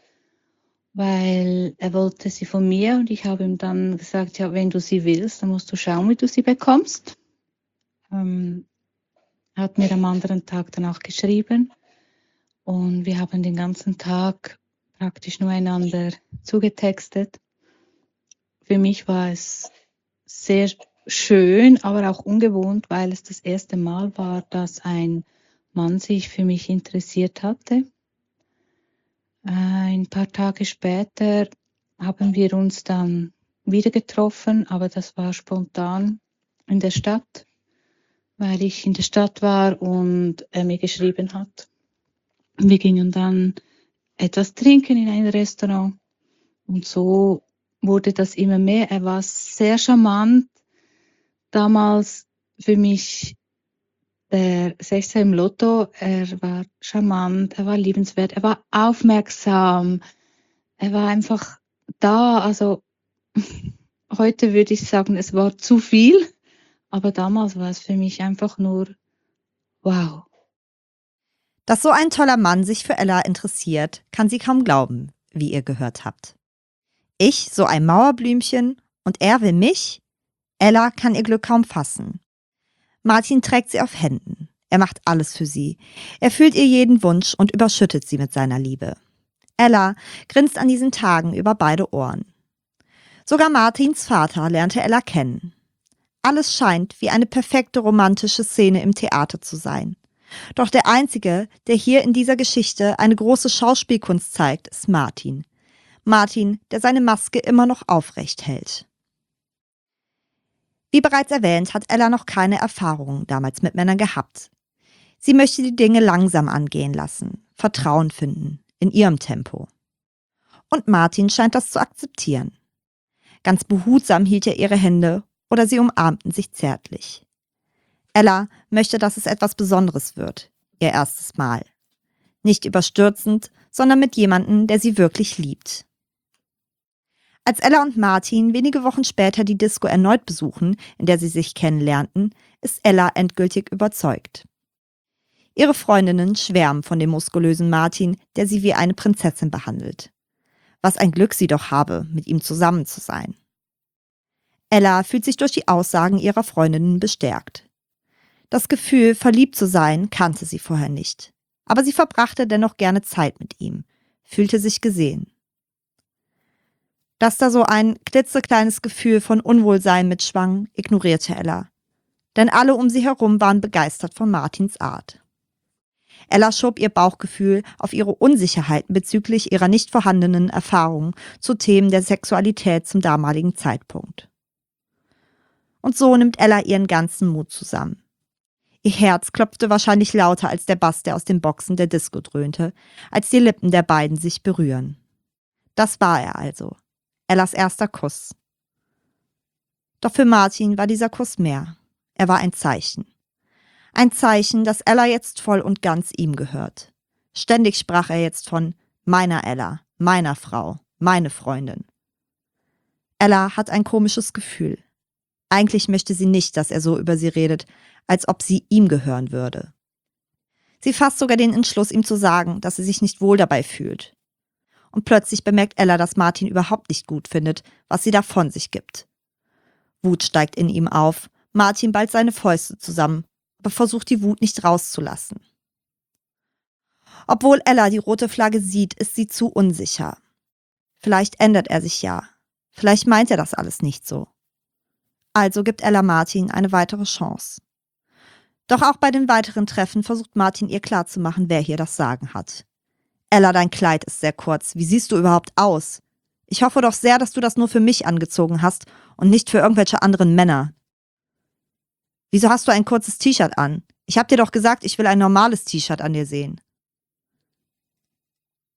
weil er wollte sie von mir und ich habe ihm dann gesagt, ja, wenn du sie willst, dann musst du schauen, wie du sie bekommst. Ähm, er hat mir am anderen Tag dann auch geschrieben und wir haben den ganzen Tag praktisch nur einander zugetextet. Für mich war es sehr schön, aber auch ungewohnt, weil es das erste Mal war, dass ein Mann sich für mich interessiert hatte. Ein paar Tage später haben wir uns dann wieder getroffen, aber das war spontan in der Stadt, weil ich in der Stadt war und er mir geschrieben hat. Wir gingen dann etwas trinken in ein Restaurant und so wurde das immer mehr. Er war sehr charmant. Damals für mich der Sechser im Lotto. Er war charmant, er war liebenswert, er war aufmerksam, er war einfach da. Also heute würde ich sagen, es war zu viel, aber damals war es für mich einfach nur wow. Dass so ein toller Mann sich für Ella interessiert, kann sie kaum glauben, wie ihr gehört habt. Ich, so ein Mauerblümchen, und er will mich? Ella kann ihr Glück kaum fassen. Martin trägt sie auf Händen. Er macht alles für sie. Er erfüllt ihr jeden Wunsch und überschüttet sie mit seiner Liebe. Ella grinst an diesen Tagen über beide Ohren. Sogar Martins Vater lernte Ella kennen. Alles scheint wie eine perfekte romantische Szene im Theater zu sein. Doch der Einzige, der hier in dieser Geschichte eine große Schauspielkunst zeigt, ist Martin. Martin, der seine Maske immer noch aufrecht hält. Wie bereits erwähnt, hat Ella noch keine Erfahrungen damals mit Männern gehabt. Sie möchte die Dinge langsam angehen lassen, Vertrauen finden, in ihrem Tempo. Und Martin scheint das zu akzeptieren. Ganz behutsam hielt er ihre Hände oder sie umarmten sich zärtlich. Ella möchte, dass es etwas Besonderes wird, ihr erstes Mal. Nicht überstürzend, sondern mit jemandem, der sie wirklich liebt. Als Ella und Martin wenige Wochen später die Disco erneut besuchen, in der sie sich kennenlernten, ist Ella endgültig überzeugt. Ihre Freundinnen schwärmen von dem muskulösen Martin, der sie wie eine Prinzessin behandelt. Was ein Glück sie doch habe, mit ihm zusammen zu sein. Ella fühlt sich durch die Aussagen ihrer Freundinnen bestärkt. Das Gefühl, verliebt zu sein, kannte sie vorher nicht. Aber sie verbrachte dennoch gerne Zeit mit ihm, fühlte sich gesehen. Dass da so ein klitzekleines Gefühl von Unwohlsein mitschwang, ignorierte Ella. Denn alle um sie herum waren begeistert von Martins Art. Ella schob ihr Bauchgefühl auf ihre Unsicherheiten bezüglich ihrer nicht vorhandenen Erfahrungen zu Themen der Sexualität zum damaligen Zeitpunkt. Und so nimmt Ella ihren ganzen Mut zusammen. Ihr Herz klopfte wahrscheinlich lauter als der Bass, der aus den Boxen der Disco dröhnte, als die Lippen der beiden sich berühren. Das war er also. Ellas erster Kuss. Doch für Martin war dieser Kuss mehr. Er war ein Zeichen. Ein Zeichen, dass Ella jetzt voll und ganz ihm gehört. Ständig sprach er jetzt von meiner Ella, meiner Frau, meine Freundin. Ella hat ein komisches Gefühl. Eigentlich möchte sie nicht, dass er so über sie redet, als ob sie ihm gehören würde. Sie fasst sogar den Entschluss, ihm zu sagen, dass sie sich nicht wohl dabei fühlt. Und plötzlich bemerkt Ella, dass Martin überhaupt nicht gut findet, was sie da von sich gibt. Wut steigt in ihm auf. Martin ballt seine Fäuste zusammen, aber versucht die Wut nicht rauszulassen. Obwohl Ella die rote Flagge sieht, ist sie zu unsicher. Vielleicht ändert er sich ja. Vielleicht meint er das alles nicht so. Also gibt Ella Martin eine weitere Chance. Doch auch bei den weiteren Treffen versucht Martin ihr klarzumachen, wer hier das Sagen hat. Ella, dein Kleid ist sehr kurz. Wie siehst du überhaupt aus? Ich hoffe doch sehr, dass du das nur für mich angezogen hast und nicht für irgendwelche anderen Männer. Wieso hast du ein kurzes T-Shirt an? Ich hab dir doch gesagt, ich will ein normales T-Shirt an dir sehen.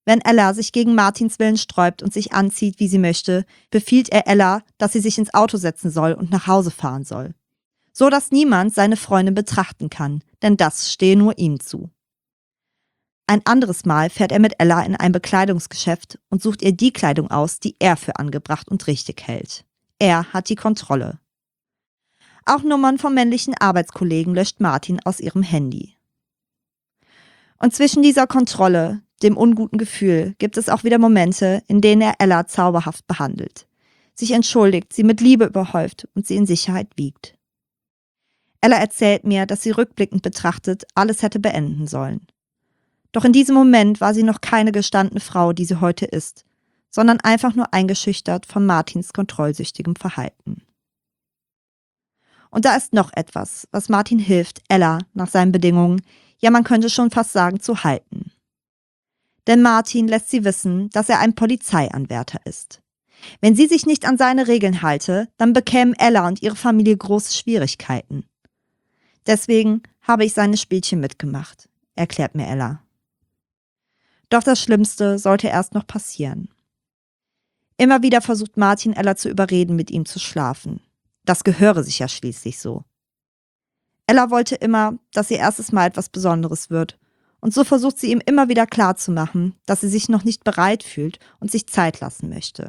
Wenn Ella sich gegen Martins Willen sträubt und sich anzieht, wie sie möchte, befiehlt er Ella, dass sie sich ins Auto setzen soll und nach Hause fahren soll. So dass niemand seine Freundin betrachten kann, denn das stehe nur ihm zu. Ein anderes Mal fährt er mit Ella in ein Bekleidungsgeschäft und sucht ihr die Kleidung aus, die er für angebracht und richtig hält. Er hat die Kontrolle. Auch Nummern von männlichen Arbeitskollegen löscht Martin aus ihrem Handy. Und zwischen dieser Kontrolle, dem unguten Gefühl, gibt es auch wieder Momente, in denen er Ella zauberhaft behandelt, sich entschuldigt, sie mit Liebe überhäuft und sie in Sicherheit wiegt. Ella erzählt mir, dass sie rückblickend betrachtet alles hätte beenden sollen. Doch in diesem Moment war sie noch keine gestandene Frau, die sie heute ist, sondern einfach nur eingeschüchtert von Martins kontrollsüchtigem Verhalten. Und da ist noch etwas, was Martin hilft, Ella nach seinen Bedingungen, ja man könnte schon fast sagen, zu halten. Denn Martin lässt sie wissen, dass er ein Polizeianwärter ist. Wenn sie sich nicht an seine Regeln halte, dann bekämen Ella und ihre Familie große Schwierigkeiten. Deswegen habe ich seine Spielchen mitgemacht, erklärt mir Ella. Doch das Schlimmste sollte erst noch passieren. Immer wieder versucht Martin, Ella zu überreden, mit ihm zu schlafen. Das gehöre sich ja schließlich so. Ella wollte immer, dass ihr erstes Mal etwas Besonderes wird. Und so versucht sie ihm immer wieder klarzumachen, dass sie sich noch nicht bereit fühlt und sich Zeit lassen möchte.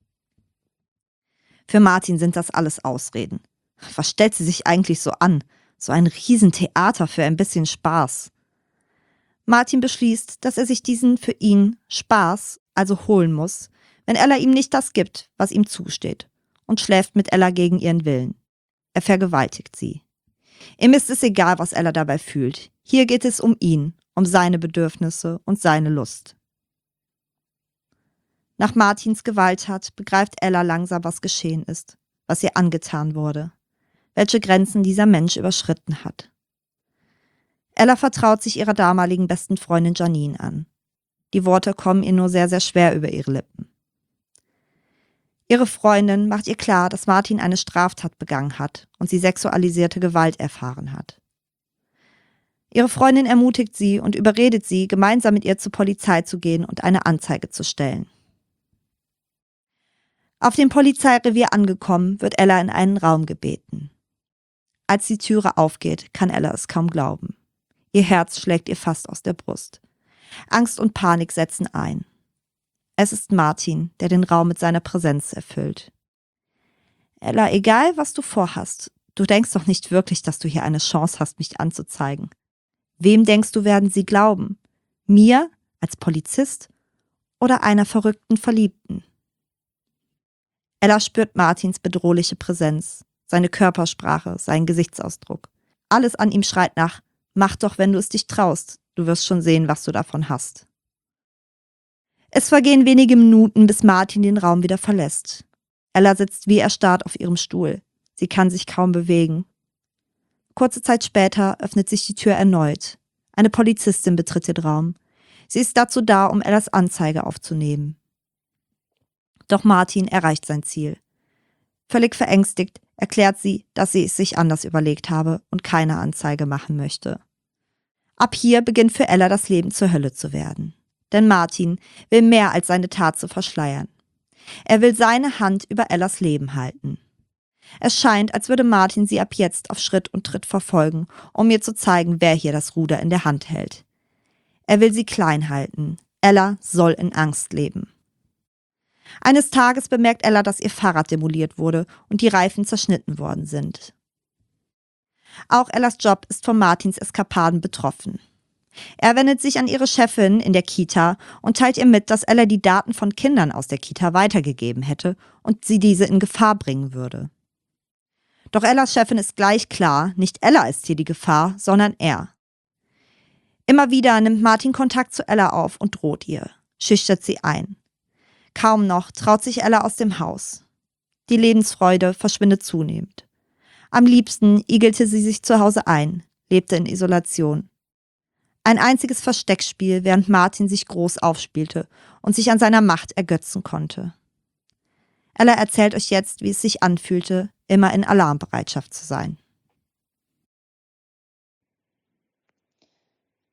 Für Martin sind das alles Ausreden. Was stellt sie sich eigentlich so an? So ein Riesentheater für ein bisschen Spaß. Martin beschließt, dass er sich diesen für ihn Spaß also holen muss, wenn Ella ihm nicht das gibt, was ihm zusteht, und schläft mit Ella gegen ihren Willen. Er vergewaltigt sie. Ihm ist es egal, was Ella dabei fühlt. Hier geht es um ihn, um seine Bedürfnisse und seine Lust. Nach Martins Gewalttat begreift Ella langsam, was geschehen ist, was ihr angetan wurde, welche Grenzen dieser Mensch überschritten hat. Ella vertraut sich ihrer damaligen besten Freundin Janine an. Die Worte kommen ihr nur sehr, sehr schwer über ihre Lippen. Ihre Freundin macht ihr klar, dass Martin eine Straftat begangen hat und sie sexualisierte Gewalt erfahren hat. Ihre Freundin ermutigt sie und überredet sie, gemeinsam mit ihr zur Polizei zu gehen und eine Anzeige zu stellen. Auf dem Polizeirevier angekommen, wird Ella in einen Raum gebeten. Als die Türe aufgeht, kann Ella es kaum glauben. Ihr Herz schlägt ihr fast aus der Brust. Angst und Panik setzen ein. Es ist Martin, der den Raum mit seiner Präsenz erfüllt. Ella, egal was du vorhast, du denkst doch nicht wirklich, dass du hier eine Chance hast, mich anzuzeigen. Wem denkst du, werden sie glauben? Mir als Polizist oder einer verrückten Verliebten? Ella spürt Martins bedrohliche Präsenz, seine Körpersprache, seinen Gesichtsausdruck. Alles an ihm schreit nach, mach doch, wenn du es dich traust, du wirst schon sehen, was du davon hast. Es vergehen wenige Minuten, bis Martin den Raum wieder verlässt. Ella sitzt wie erstarrt auf ihrem Stuhl. Sie kann sich kaum bewegen. Kurze Zeit später öffnet sich die Tür erneut. Eine Polizistin betritt den Raum. Sie ist dazu da, um Ellas Anzeige aufzunehmen. Doch Martin erreicht sein Ziel. Völlig verängstigt erklärt sie, dass sie es sich anders überlegt habe und keine Anzeige machen möchte. Ab hier beginnt für Ella das Leben zur Hölle zu werden. Denn Martin will mehr als seine Tat zu verschleiern. Er will seine Hand über Ellas Leben halten. Es scheint, als würde Martin sie ab jetzt auf Schritt und Tritt verfolgen, um ihr zu zeigen, wer hier das Ruder in der Hand hält. Er will sie klein halten. Ella soll in Angst leben. Eines Tages bemerkt Ella, dass ihr Fahrrad demoliert wurde und die Reifen zerschnitten worden sind. Auch Ellas Job ist von Martins Eskapaden betroffen. Er wendet sich an ihre Chefin in der Kita und teilt ihr mit, dass Ella die Daten von Kindern aus der Kita weitergegeben hätte und sie diese in Gefahr bringen würde. Doch Ellas Chefin ist gleich klar, nicht Ella ist hier die Gefahr, sondern er. Immer wieder nimmt Martin Kontakt zu Ella auf und droht ihr, schüchtert sie ein. Kaum noch traut sich Ella aus dem Haus. Die Lebensfreude verschwindet zunehmend. Am liebsten igelte sie sich zu Hause ein, lebte in Isolation. Ein einziges Versteckspiel, während Martin sich groß aufspielte und sich an seiner Macht ergötzen konnte. Ella erzählt euch jetzt, wie es sich anfühlte, immer in Alarmbereitschaft zu sein.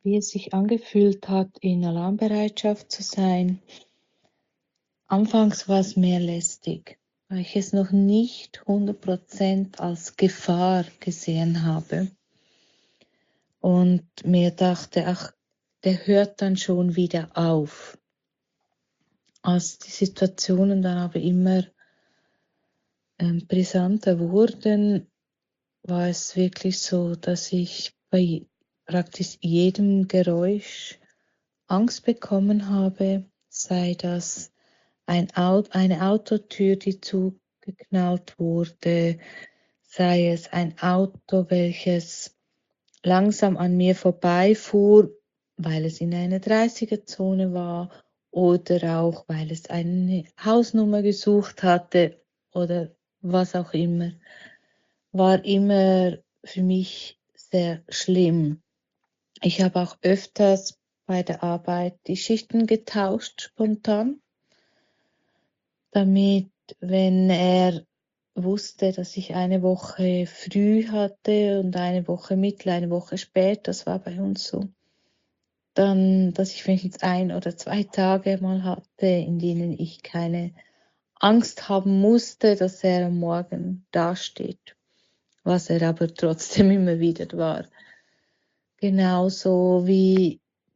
wie es sich angefühlt hat, in Alarmbereitschaft zu sein. Anfangs war es mehr lästig, weil ich es noch nicht hundert Prozent als Gefahr gesehen habe und mir dachte, ach, der hört dann schon wieder auf. Als die Situationen dann aber immer ähm, brisanter wurden, war es wirklich so, dass ich bei praktisch jedem Geräusch Angst bekommen habe, sei das ein Auto, eine Autotür, die zugeknallt wurde, sei es ein Auto, welches langsam an mir vorbeifuhr, weil es in einer dreißiger-Zone war, oder auch, weil es eine Hausnummer gesucht hatte oder was auch immer, war immer für mich sehr schlimm. Ich habe auch öfters bei der Arbeit die Schichten getauscht, spontan, damit, wenn er wusste, dass ich eine Woche früh hatte und eine Woche mittel, eine Woche spät, das war bei uns so, dann, dass ich wenigstens ein oder zwei Tage mal hatte, in denen ich keine Angst haben musste, dass er am Morgen dasteht, was er aber trotzdem immer wieder war. Genauso wie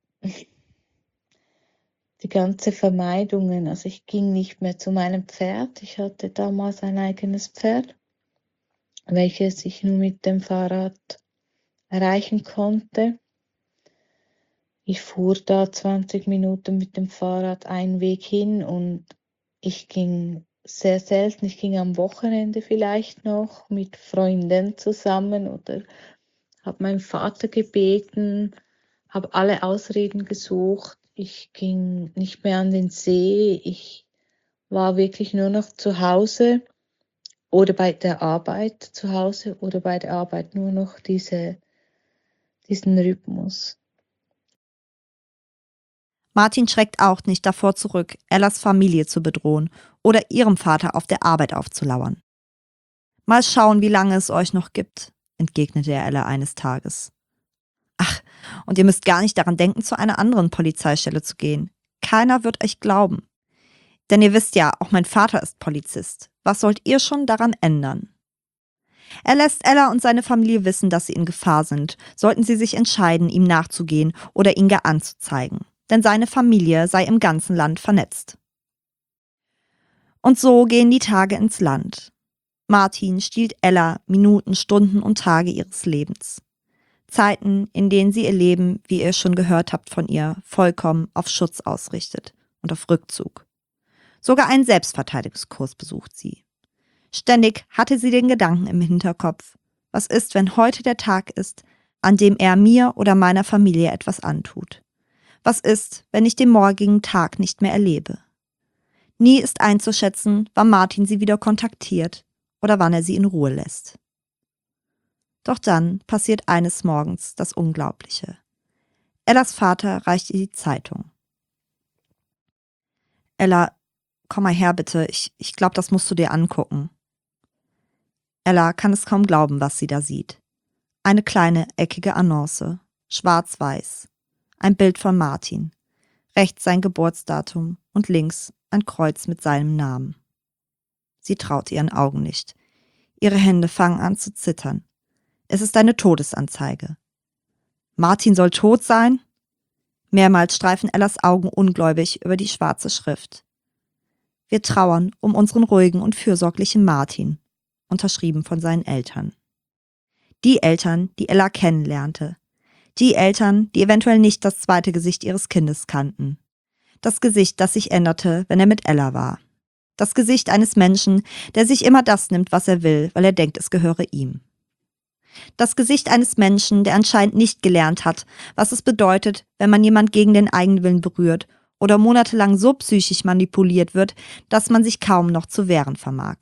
die ganze Vermeidungen. Also ich ging nicht mehr zu meinem Pferd. Ich hatte damals ein eigenes Pferd, welches ich nur mit dem Fahrrad erreichen konnte. Ich fuhr da zwanzig Minuten mit dem Fahrrad einen Weg hin und ich ging sehr selten, ich ging am Wochenende vielleicht noch mit Freunden zusammen oder habe meinen Vater gebeten, habe alle Ausreden gesucht. Ich ging nicht mehr an den See, ich war wirklich nur noch zu Hause oder bei der Arbeit zu Hause oder bei der Arbeit nur noch diese, diesen Rhythmus. Martin schreckt auch nicht davor zurück, Ellas Familie zu bedrohen oder ihrem Vater auf der Arbeit aufzulauern. Mal schauen, wie lange es euch noch gibt, entgegnete er Ella eines Tages. Ach, und ihr müsst gar nicht daran denken, zu einer anderen Polizeistelle zu gehen. Keiner wird euch glauben. Denn ihr wisst ja, auch mein Vater ist Polizist. Was sollt ihr schon daran ändern? Er lässt Ella und seine Familie wissen, dass sie in Gefahr sind, sollten sie sich entscheiden, ihm nachzugehen oder ihn gar anzuzeigen. Denn seine Familie sei im ganzen Land vernetzt. Und so gehen die Tage ins Land. Martin stiehlt Ella Minuten, Stunden und Tage ihres Lebens. Zeiten, in denen sie ihr Leben, wie ihr schon gehört habt von ihr, vollkommen auf Schutz ausrichtet und auf Rückzug. Sogar einen Selbstverteidigungskurs besucht sie. Ständig hatte sie den Gedanken im Hinterkopf: Was ist, wenn heute der Tag ist, an dem er mir oder meiner Familie etwas antut? Was ist, wenn ich den morgigen Tag nicht mehr erlebe? Nie ist einzuschätzen, wann Martin sie wieder kontaktiert oder wann er sie in Ruhe lässt. Doch dann passiert eines Morgens das Unglaubliche. Ellas Vater reicht ihr die Zeitung. Ella, komm mal her bitte, ich, ich glaube, das musst du dir angucken. Ella kann es kaum glauben, was sie da sieht. Eine kleine, eckige Annonce, schwarz-weiß. Ein Bild von Martin. Rechts sein Geburtsdatum und links ein Kreuz mit seinem Namen. Sie traut ihren Augen nicht. Ihre Hände fangen an zu zittern. Es ist eine Todesanzeige. Martin soll tot sein? Mehrmals streifen Ellas Augen ungläubig über die schwarze Schrift. Wir trauern um unseren ruhigen und fürsorglichen Martin, unterschrieben von seinen Eltern. Die Eltern, die Ella kennenlernte. Die Eltern, die eventuell nicht das zweite Gesicht ihres Kindes kannten. Das Gesicht, das sich änderte, wenn er mit Ella war. Das Gesicht eines Menschen, der sich immer das nimmt, was er will, weil er denkt, es gehöre ihm. Das Gesicht eines Menschen, der anscheinend nicht gelernt hat, was es bedeutet, wenn man jemand gegen den Eigenwillen berührt oder monatelang so psychisch manipuliert wird, dass man sich kaum noch zu wehren vermag.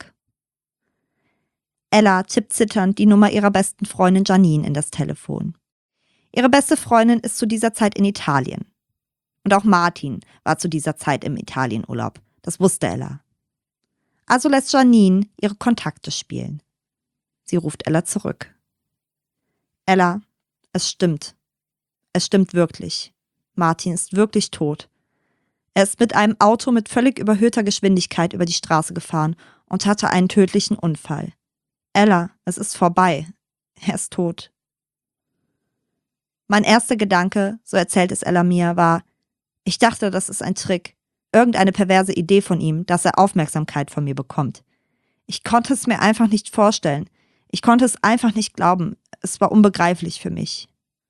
Ella tippt zitternd die Nummer ihrer besten Freundin Janine in das Telefon. Ihre beste Freundin ist zu dieser Zeit in Italien. Und auch Martin war zu dieser Zeit im Italienurlaub. Das wusste Ella. Also lässt Janine ihre Kontakte spielen. Sie ruft Ella zurück. Ella, es stimmt. Es stimmt wirklich. Martin ist wirklich tot. Er ist mit einem Auto mit völlig überhöhter Geschwindigkeit über die Straße gefahren und hatte einen tödlichen Unfall. Ella, es ist vorbei. Er ist tot. Mein erster Gedanke, so erzählt es Ella mir, war, ich dachte, das ist ein Trick. Irgendeine perverse Idee von ihm, dass er Aufmerksamkeit von mir bekommt. Ich konnte es mir einfach nicht vorstellen. Ich konnte es einfach nicht glauben. Es war unbegreiflich für mich.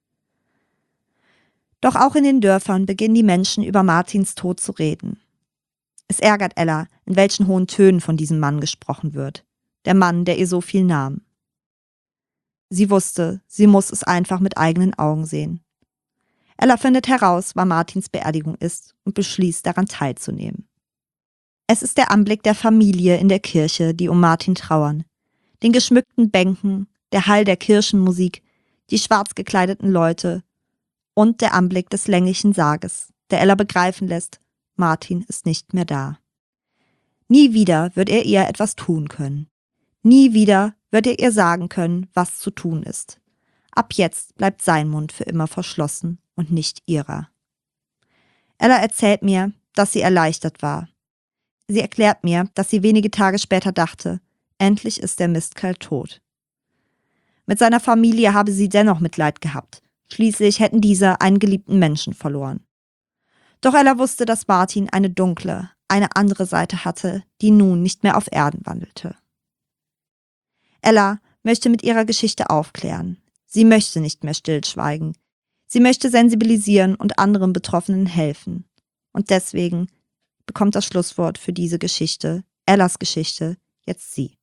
Doch auch in den Dörfern beginnen die Menschen über Martins Tod zu reden. Es ärgert Ella, in welchen hohen Tönen von diesem Mann gesprochen wird. Der Mann, der ihr so viel nahm. Sie wusste, sie muss es einfach mit eigenen Augen sehen. Ella findet heraus, wann Martins Beerdigung ist und beschließt, daran teilzunehmen. Es ist der Anblick der Familie in der Kirche, die um Martin trauern. Den geschmückten Bänken, der Hall der Kirchenmusik, die schwarz gekleideten Leute und der Anblick des länglichen Sarges, der Ella begreifen lässt, Martin ist nicht mehr da. Nie wieder wird er ihr etwas tun können. Nie wieder wird er ihr sagen können, was zu tun ist. Ab jetzt bleibt sein Mund für immer verschlossen und nicht ihrer. Ella erzählt mir, dass sie erleichtert war. Sie erklärt mir, dass sie wenige Tage später dachte, endlich ist der Mistkerl tot. Mit seiner Familie habe sie dennoch Mitleid gehabt. Schließlich hätten diese einen geliebten Menschen verloren. Doch Ella wusste, dass Martin eine dunkle, eine andere Seite hatte, die nun nicht mehr auf Erden wandelte. Ella möchte mit ihrer Geschichte aufklären. Sie möchte nicht mehr stillschweigen. Sie möchte sensibilisieren und anderen Betroffenen helfen. Und deswegen bekommt das Schlusswort für diese Geschichte, Ellas Geschichte, jetzt sie.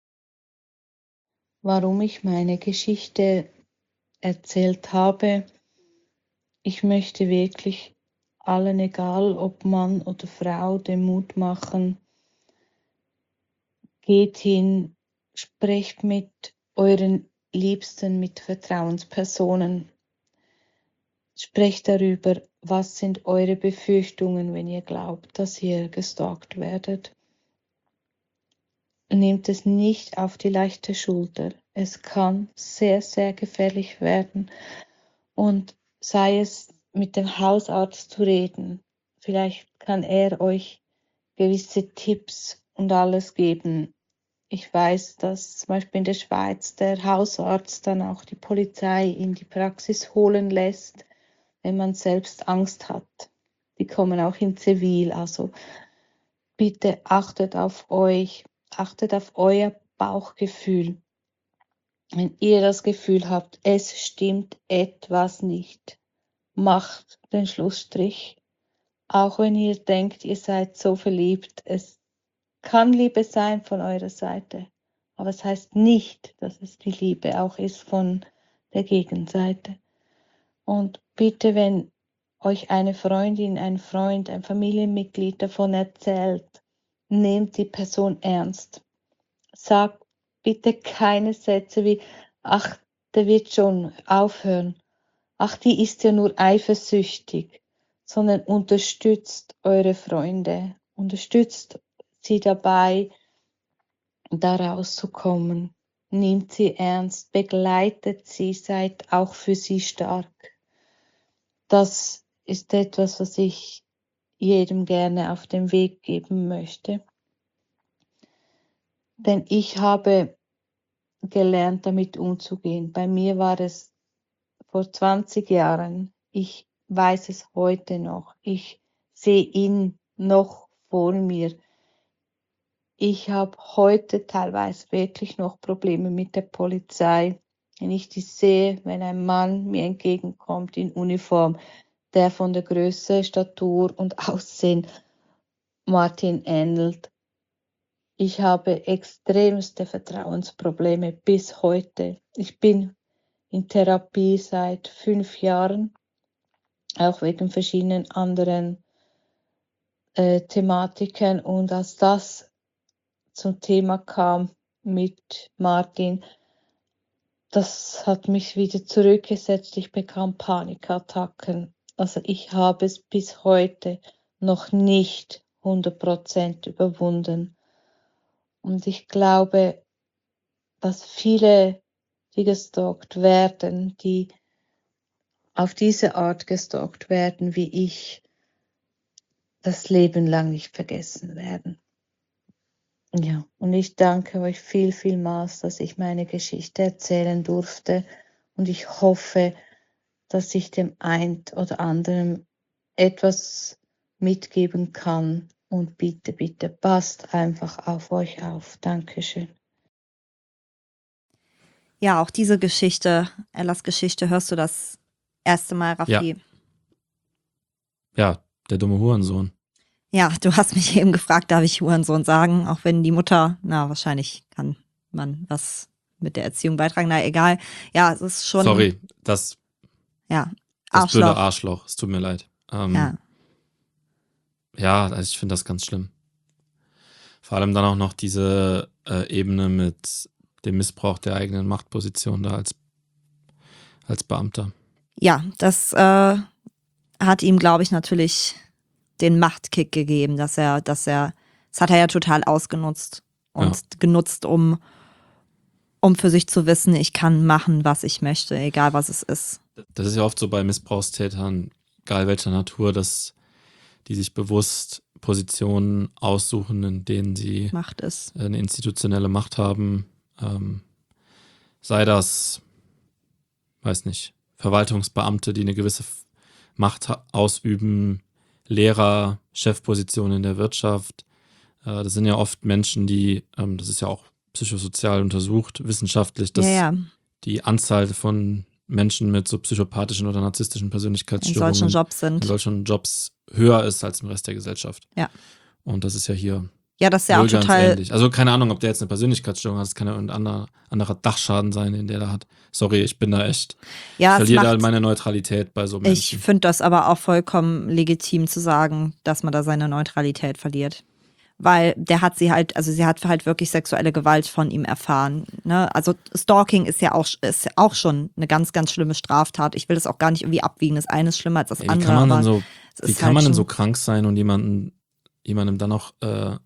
Warum ich meine Geschichte erzählt habe, ich möchte wirklich allen, egal ob Mann oder Frau, den Mut machen, geht hin, sprecht mit euren Liebsten, mit Vertrauenspersonen. Sprecht darüber, was sind eure Befürchtungen, wenn ihr glaubt, dass ihr gestalkt werdet. Nehmt es nicht auf die leichte Schulter. Es kann sehr, sehr gefährlich werden. Und sei es mit dem Hausarzt zu reden, vielleicht kann er euch gewisse Tipps und alles geben. Ich weiß, dass zum Beispiel in der Schweiz der Hausarzt dann auch die Polizei in die Praxis holen lässt, wenn man selbst Angst hat. Die kommen auch in Zivil. Also bitte achtet auf euch, achtet auf euer Bauchgefühl. Wenn ihr das Gefühl habt, es stimmt etwas nicht, macht den Schlussstrich. Auch wenn ihr denkt, ihr seid so verliebt, es kann Liebe sein von eurer Seite, aber es heißt nicht, dass es die Liebe auch ist von der Gegenseite. Und bitte, wenn euch eine Freundin, ein Freund, ein Familienmitglied davon erzählt, nehmt die Person ernst. Sagt bitte keine Sätze wie, ach, der wird schon aufhören, ach, die ist ja nur eifersüchtig, sondern unterstützt eure Freunde, unterstützt sie dabei, da rauszukommen. Nehmt sie ernst, begleitet sie, seid auch für sie stark. Das ist etwas, was ich jedem gerne auf den Weg geben möchte. Denn ich habe gelernt, damit umzugehen. Bei mir war es vor zwanzig Jahren. Ich weiß es heute noch. Ich sehe ihn noch vor mir. Ich habe heute teilweise wirklich noch Probleme mit der Polizei. Wenn ich die sehe, wenn ein Mann mir entgegenkommt in Uniform, der von der Größe, Statur und Aussehen Martin ähnelt. Ich habe extremste Vertrauensprobleme bis heute. Ich bin in Therapie seit fünf Jahren, auch wegen verschiedenen anderen äh, Thematiken. Und als das zum Thema kam mit Martin, das hat mich wieder zurückgesetzt. Ich bekam Panikattacken. Also ich habe es bis heute noch nicht hundert Prozent überwunden. Und ich glaube, dass viele, die gestalkt werden, die auf diese Art gestalkt werden, wie ich, das Leben lang nicht vergessen werden. Ja, und ich danke euch viel, vielmals, dass ich meine Geschichte erzählen durfte. Und ich hoffe, dass ich dem einen oder anderen etwas mitgeben kann. Und bitte, bitte, passt einfach auf euch auf. Dankeschön. Ja, auch diese Geschichte, Ellas Geschichte, hörst du das erste Mal, Raffi? Ja, ja, der dumme Hurensohn. Ja, du hast mich eben gefragt, darf ich Hurensohn sagen, auch wenn die Mutter, na, wahrscheinlich kann man was mit der Erziehung beitragen, na, egal. Ja, es ist schon. Sorry, das, ja, das Arschloch. blöde Arschloch, es tut mir leid. Ähm, Ja. Ja, also ich finde das ganz schlimm. Vor allem dann auch noch diese äh, Ebene mit dem Missbrauch der eigenen Machtposition da als, als Beamter. Ja, das äh, hat ihm, glaube ich, natürlich den Machtkick gegeben, dass er, dass er, das hat er ja total ausgenutzt und Ja. genutzt, um, um für sich zu wissen, ich kann machen, was ich möchte, egal was es ist. Das ist ja oft so bei Missbrauchstätern, egal welcher Natur, dass die sich bewusst Positionen aussuchen, in denen sie Macht es. eine institutionelle Macht haben. Ähm, sei das, weiß nicht, Verwaltungsbeamte, die eine gewisse Macht ausüben, Lehrer, Chefpositionen in der Wirtschaft. Äh, das sind ja oft Menschen, die, ähm, das ist ja auch psychosozial untersucht, wissenschaftlich, dass Ja, ja, die Anzahl von Menschen mit so psychopathischen oder narzisstischen in Persönlichkeitsstörungen solchen Jobs in sind. solchen Jobs höher ist als im Rest der Gesellschaft. Ja. Und das ist ja hier Ja, das ist ja auch wohl ganz total. ähnlich. Also keine Ahnung, ob der jetzt eine Persönlichkeitsstörung hat, das kann ja irgendein anderer, anderer Dachschaden sein, den der da hat. Sorry, ich bin da echt, Ja, ich es verliere da macht, meine Neutralität bei so ich Menschen. finde das aber auch vollkommen legitim zu sagen, dass man da seine Neutralität verliert. Weil der hat sie halt, also sie hat halt wirklich sexuelle Gewalt von ihm erfahren. Ne? Also Stalking ist ja auch, ist auch schon eine ganz, ganz schlimme Straftat. Ich will das auch gar nicht irgendwie abwiegen. Das eine ist schlimmer als das Ey, wie andere. kann man aber denn so, es wie ist kann halt man denn schon- so krank sein und jemanden, jemandem dann auch, äh, er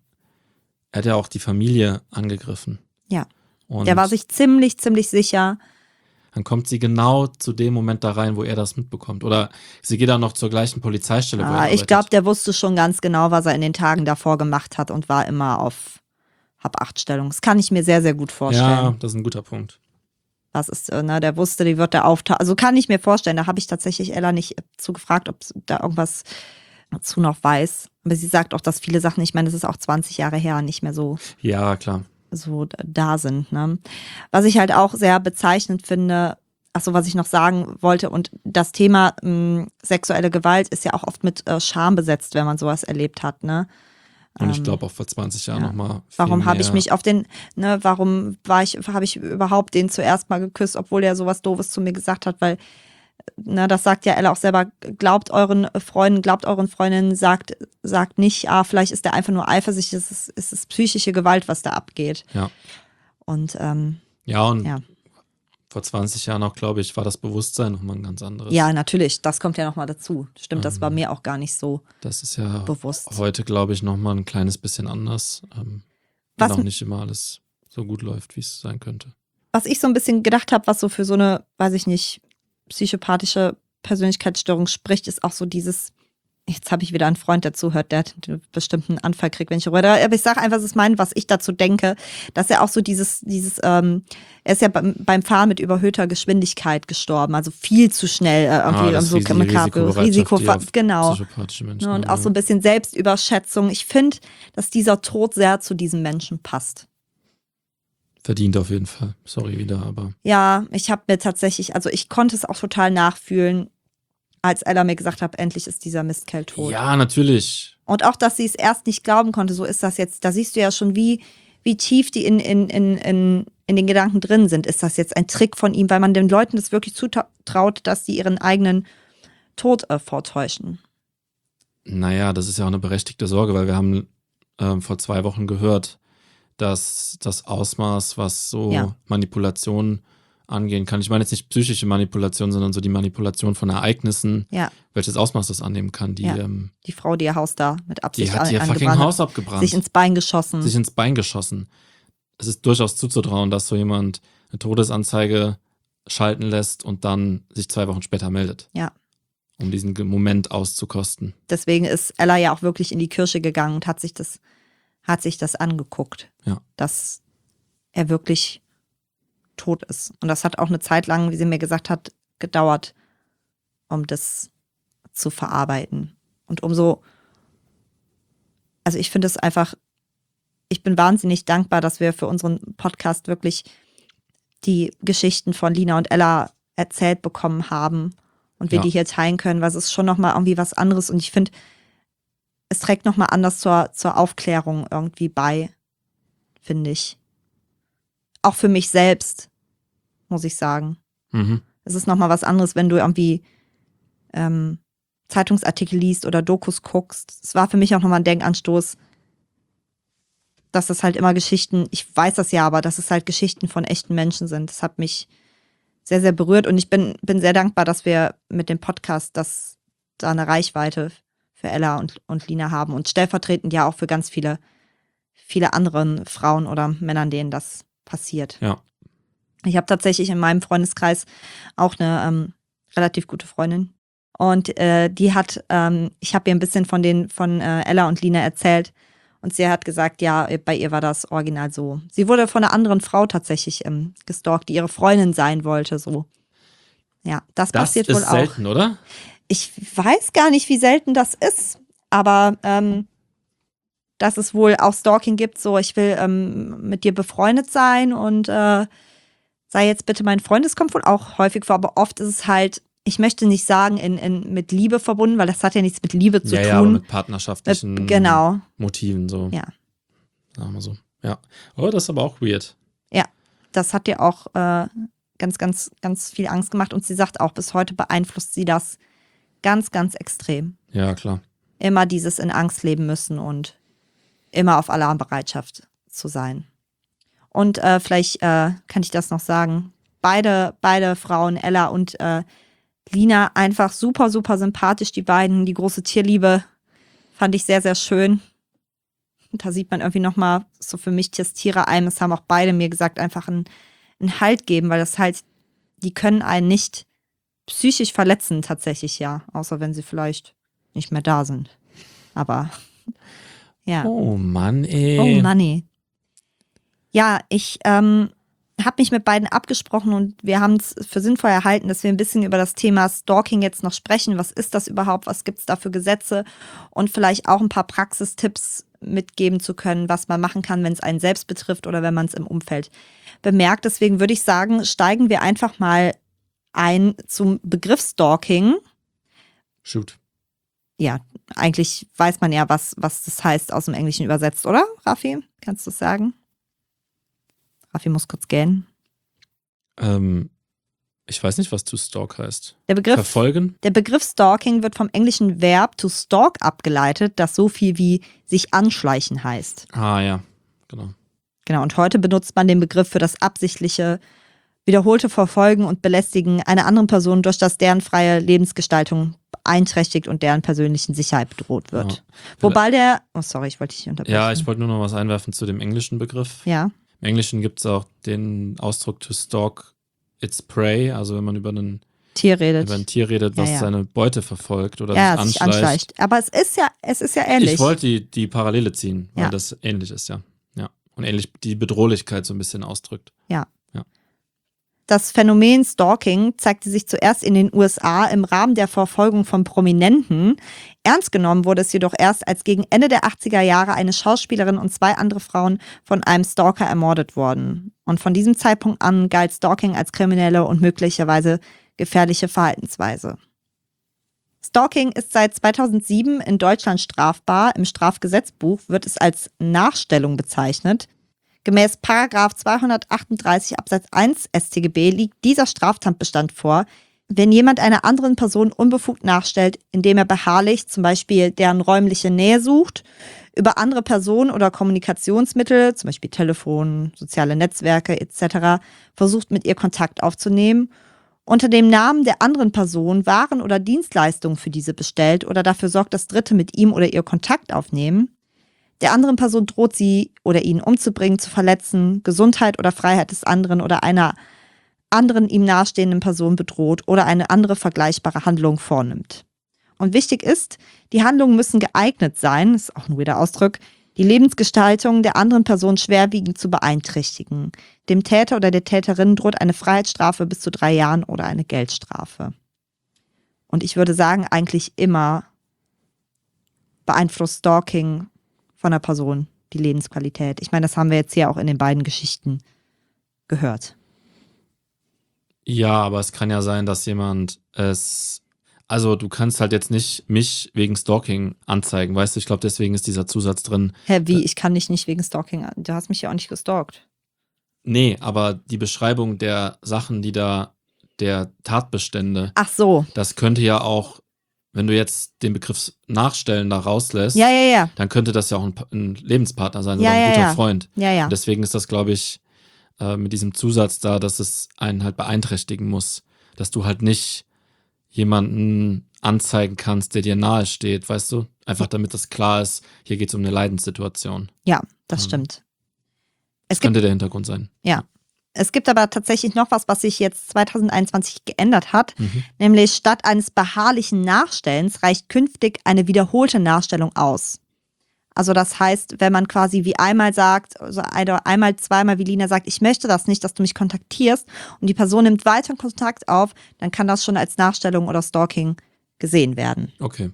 hat ja auch die Familie angegriffen. Ja. Und Der war sich ziemlich, ziemlich sicher. dann kommt sie genau zu dem Moment da rein, wo er das mitbekommt. Oder sie geht dann noch zur gleichen Polizeistelle, wo er Ah, ich arbeitet. glaube, der wusste schon ganz genau, was er in den Tagen davor gemacht hat und war immer auf Hab-Acht-Stellung. Das kann ich mir sehr, sehr gut vorstellen. Ja, das ist ein guter Punkt. Das ist, äh, ne, der wusste, die wird da auftauchen. Also kann ich mir vorstellen, da habe ich tatsächlich Ella nicht zu gefragt, ob sie da irgendwas dazu noch weiß. Aber sie sagt auch, dass viele Sachen, ich meine, das ist auch zwanzig Jahre her, nicht mehr so, Ja, klar. so da sind. Ne? Was ich halt auch sehr bezeichnend finde, ach so, was ich noch sagen wollte, und das Thema mh, sexuelle Gewalt ist ja auch oft mit äh, Scham besetzt, wenn man sowas erlebt hat. Ne? Und ich Ähm, glaube auch vor zwanzig Jahren ja. nochmal. Warum habe ich mich auf den, ne, warum war ich, habe ich überhaupt den zuerst mal geküsst, obwohl er sowas Doofes zu mir gesagt hat, weil, ne, das sagt ja Ella auch selber, glaubt euren Freunden, glaubt euren Freundinnen, sagt, sagt nicht, ah, vielleicht ist der einfach nur eifersüchtig, es ist, es ist psychische Gewalt, was da abgeht. Ja. Und, ähm, Ja, und ja. vor zwanzig Jahren auch, glaube ich, war das Bewusstsein nochmal ein ganz anderes. Ja, natürlich, das kommt ja nochmal dazu. Stimmt, das Ähm, war mir auch gar nicht so Das ist ja bewusst. heute, glaube ich, nochmal ein kleines bisschen anders. Ähm, Was- wenn auch nicht immer alles so gut läuft, wie es sein könnte. Was ich so ein bisschen gedacht habe, was so für so eine, weiß ich nicht, psychopathische Persönlichkeitsstörung spricht, ist auch so dieses, jetzt habe ich wieder einen Freund, der zuhört, der hat bestimmt einen Anfall kriegt, wenn ich darüber rede. Aber ich sage einfach, es ist mein, was ich dazu denke, dass er auch so dieses, dieses, ähm, er ist ja beim, beim Fahren mit überhöhter Geschwindigkeit gestorben, also viel zu schnell äh, irgendwie Ah, das so Risi- die makaber, Risikobereitschaft, Risiko, die auf genau. Psychopathische Menschen. Ne, und haben, auch so ein bisschen Selbstüberschätzung. Ich finde, dass dieser Tod sehr zu diesem Menschen passt. verdient auf jeden Fall. Sorry wieder, aber Ja, ich habe mir tatsächlich, also ich konnte es auch total nachfühlen, als Ella mir gesagt hat, endlich ist dieser Mistkerl tot. ja, natürlich. Und auch, dass sie es erst nicht glauben konnte, so ist das jetzt. Da siehst du ja schon, wie, wie tief die in, in, in, in, in den Gedanken drin sind. Ist das jetzt ein Trick von ihm, weil man den Leuten das wirklich zutraut, dass sie ihren eigenen Tod äh, vortäuschen? Naja, das ist ja auch eine berechtigte Sorge, weil wir haben ähm, vor zwei Wochen gehört, dass das Ausmaß, was so Ja. Manipulation angehen kann, ich meine jetzt nicht psychische Manipulation, sondern so die Manipulation von Ereignissen, Ja, welches Ausmaß das annehmen kann. Die, Ja. ähm, die Frau, die ihr Haus da mit Absicht die hat ihr an- fucking angebrannt hat, Haus abgebrannt. sich ins Bein geschossen. sich ins Bein geschossen. Es ist durchaus zuzutrauen, dass so jemand eine Todesanzeige schalten lässt und dann sich zwei Wochen später meldet. Ja. Um diesen Moment auszukosten. Deswegen ist Ella ja auch wirklich in die Kirche gegangen und hat sich das, hat sich das angeguckt. Ja. Dass er wirklich tot ist. Und das hat auch eine Zeit lang, wie sie mir gesagt hat, gedauert, um das zu verarbeiten. Und umso, also ich finde es einfach, ich bin wahnsinnig dankbar, dass wir für unseren Podcast wirklich die Geschichten von Lina und Ella erzählt bekommen haben und wir Ja. die hier teilen können, weil es ist schon nochmal irgendwie was anderes und ich finde, es trägt nochmal anders zur, zur Aufklärung irgendwie bei, finde ich. Auch für mich selbst, muss ich sagen. Mhm. Es ist nochmal was anderes, wenn du irgendwie ähm, Zeitungsartikel liest oder Dokus guckst. Es war für mich auch nochmal ein Denkanstoß, dass das halt immer Geschichten, ich weiß das ja, aber dass es halt Geschichten von echten Menschen sind. Das hat mich sehr, sehr berührt und ich bin, bin sehr dankbar, dass wir mit dem Podcast das, da eine Reichweite für Ella und, und Lina haben und stellvertretend ja auch für ganz viele, viele anderen Frauen oder Männern, denen das passiert. Ja. Ich habe tatsächlich in meinem Freundeskreis auch eine ähm, relativ gute Freundin und äh, die hat, ähm, ich habe ihr ein bisschen von den von äh, Ella und Lina erzählt und sie hat gesagt, ja, bei ihr war das original so. Sie wurde von einer anderen Frau tatsächlich ähm, gestalkt, die ihre Freundin sein wollte, so. Ja, das, Das passiert ist wohl auch. selten, oder? Ich weiß gar nicht, wie selten das ist, aber ähm, dass es wohl auch Stalking gibt, so ich will ähm, mit dir befreundet sein und äh, sei jetzt bitte mein Freund, das kommt wohl auch häufig vor, aber oft ist es halt, ich möchte nicht sagen, in, in, mit Liebe verbunden, weil das hat ja nichts mit Liebe zu ja, tun. ja, aber mit partnerschaftlichen Mit- genau. Motiven so. Ja. Sagen wir so. Ja. Oh, das ist aber auch weird. Ja, das hat ihr auch äh, ganz, ganz, ganz viel Angst gemacht und sie sagt auch, bis heute beeinflusst sie das ganz, ganz extrem. Ja, klar. Immer dieses in Angst leben müssen und immer auf Alarmbereitschaft zu sein. Und äh, vielleicht äh, kann ich das noch sagen. Beide, beide Frauen, Ella und äh, Lina, einfach super, super sympathisch, die beiden. Die große Tierliebe fand ich sehr, sehr schön. Und da sieht man irgendwie nochmal so für mich das Tiere ein. Das haben auch beide mir gesagt, einfach einen, einen Halt geben, weil das halt, die können einen nicht psychisch verletzen tatsächlich, ja. Außer wenn sie vielleicht nicht mehr da sind. Aber ja. Oh Mann, ey. Oh Manni. Ja, ich ähm, habe mich mit beiden abgesprochen und wir haben es für sinnvoll erhalten, dass wir ein bisschen über das Thema Stalking jetzt noch sprechen. Was ist das überhaupt? Was gibt es da für Gesetze? Und vielleicht auch ein paar Praxistipps mitgeben zu können, was man machen kann, wenn es einen selbst betrifft oder wenn man es im Umfeld bemerkt. Deswegen würde ich sagen, steigen wir einfach mal ein zum Begriff Stalking. Shoot. Ja, eigentlich weiß man ja, was, was das heißt aus dem Englischen übersetzt, oder, Raffi? Kannst du es sagen? Raffi muss kurz gähnen. Ähm, ich weiß nicht, was to stalk heißt. Der Begriff, Verfolgen? der Begriff Stalking wird vom englischen Verb to stalk abgeleitet, das so viel wie sich anschleichen heißt. Ah ja, genau. Genau, und heute benutzt man den Begriff für das absichtliche, wiederholte Verfolgen und Belästigen einer anderen Person, durch das deren freie Lebensgestaltung beeinträchtigt und deren persönlichen Sicherheit bedroht wird. Ja. Wobei der, oh sorry, ich wollte dich unterbrechen. Ja, ich wollte nur noch was einwerfen zu dem englischen Begriff. Ja, Im Englischen gibt es auch den Ausdruck to stalk its prey, also wenn man über, einen, Tier redet. über ein Tier redet, Ja, was ja. seine Beute verfolgt oder Ja, sich sich anschleicht. anschleicht. Aber es ist ja, es ist ja ähnlich. Ich wollte die, die Parallele ziehen, weil Ja. das ähnlich ist, ja. ja. Und ähnlich die Bedrohlichkeit so ein bisschen ausdrückt. Das Phänomen Stalking zeigte sich zuerst in den U S A im Rahmen der Verfolgung von Prominenten. Ernst genommen wurde es jedoch erst, als gegen Ende der achtziger Jahre eine Schauspielerin und zwei andere Frauen von einem Stalker ermordet wurden. Und von diesem Zeitpunkt an galt Stalking als kriminelle und möglicherweise gefährliche Verhaltensweise. Stalking ist seit zweitausendsieben in Deutschland strafbar. Im Strafgesetzbuch wird es als Nachstellung bezeichnet. Gemäß Paragraph zweihundertachtunddreißig Absatz eins S t G B liegt dieser Straftatbestand vor, wenn jemand einer anderen Person unbefugt nachstellt, indem er beharrlich zum Beispiel deren räumliche Nähe sucht, über andere Personen oder Kommunikationsmittel, zum Beispiel Telefon, soziale Netzwerke et cetera, versucht mit ihr Kontakt aufzunehmen, unter dem Namen der anderen Person Waren oder Dienstleistungen für diese bestellt oder dafür sorgt, dass Dritte mit ihm oder ihr Kontakt aufnehmen, der anderen Person droht, sie oder ihn umzubringen, zu verletzen, Gesundheit oder Freiheit des anderen oder einer anderen ihm nahestehenden Personen bedroht oder eine andere vergleichbare Handlung vornimmt. Und wichtig ist, die Handlungen müssen geeignet sein, ist auch ein weirder Ausdruck, die Lebensgestaltung der anderen Person schwerwiegend zu beeinträchtigen. Dem Täter oder der Täterin droht eine Freiheitsstrafe bis zu drei Jahren oder eine Geldstrafe. Und ich würde sagen, eigentlich immer beeinflusst Stalking von einer Person die Lebensqualität. Ich meine, das haben wir jetzt hier auch in den beiden Geschichten gehört. Ja, aber es kann ja sein, dass jemand es, also du kannst halt jetzt nicht mich wegen Stalking anzeigen, weißt du, ich glaube, deswegen ist dieser Zusatz drin. Hä, wie? Ich kann dich nicht wegen Stalking an. Du hast mich ja auch nicht gestalkt. Nee, aber die Beschreibung der Sachen, die da, der Tatbestände, Ach so. das könnte ja auch, wenn du jetzt den Begriff Nachstellen da rauslässt, Ja, ja, ja. dann könnte das ja auch ein, ein Lebenspartner sein Ja, oder ein ja, guter ja. Freund. Ja, ja. Und deswegen ist das, glaube ich, äh, mit diesem Zusatz da, dass es einen halt beeinträchtigen muss. Dass du halt nicht jemanden anzeigen kannst, der dir nahe steht, weißt du? Einfach damit das klar ist, hier geht es um eine Leidenssituation. Ja, das Ähm, stimmt. Das Es gibt, könnte der Hintergrund sein. ja. Es gibt aber tatsächlich noch was, was sich jetzt zwanzig einundzwanzig geändert hat. Mhm. Nämlich statt eines beharrlichen Nachstellens reicht künftig eine wiederholte Nachstellung aus. Also das heißt, wenn man quasi wie einmal sagt, also einmal, zweimal wie Lina sagt, ich möchte das nicht, dass du mich kontaktierst und die Person nimmt weiteren Kontakt auf, dann kann das schon als Nachstellung oder Stalking gesehen werden. Okay.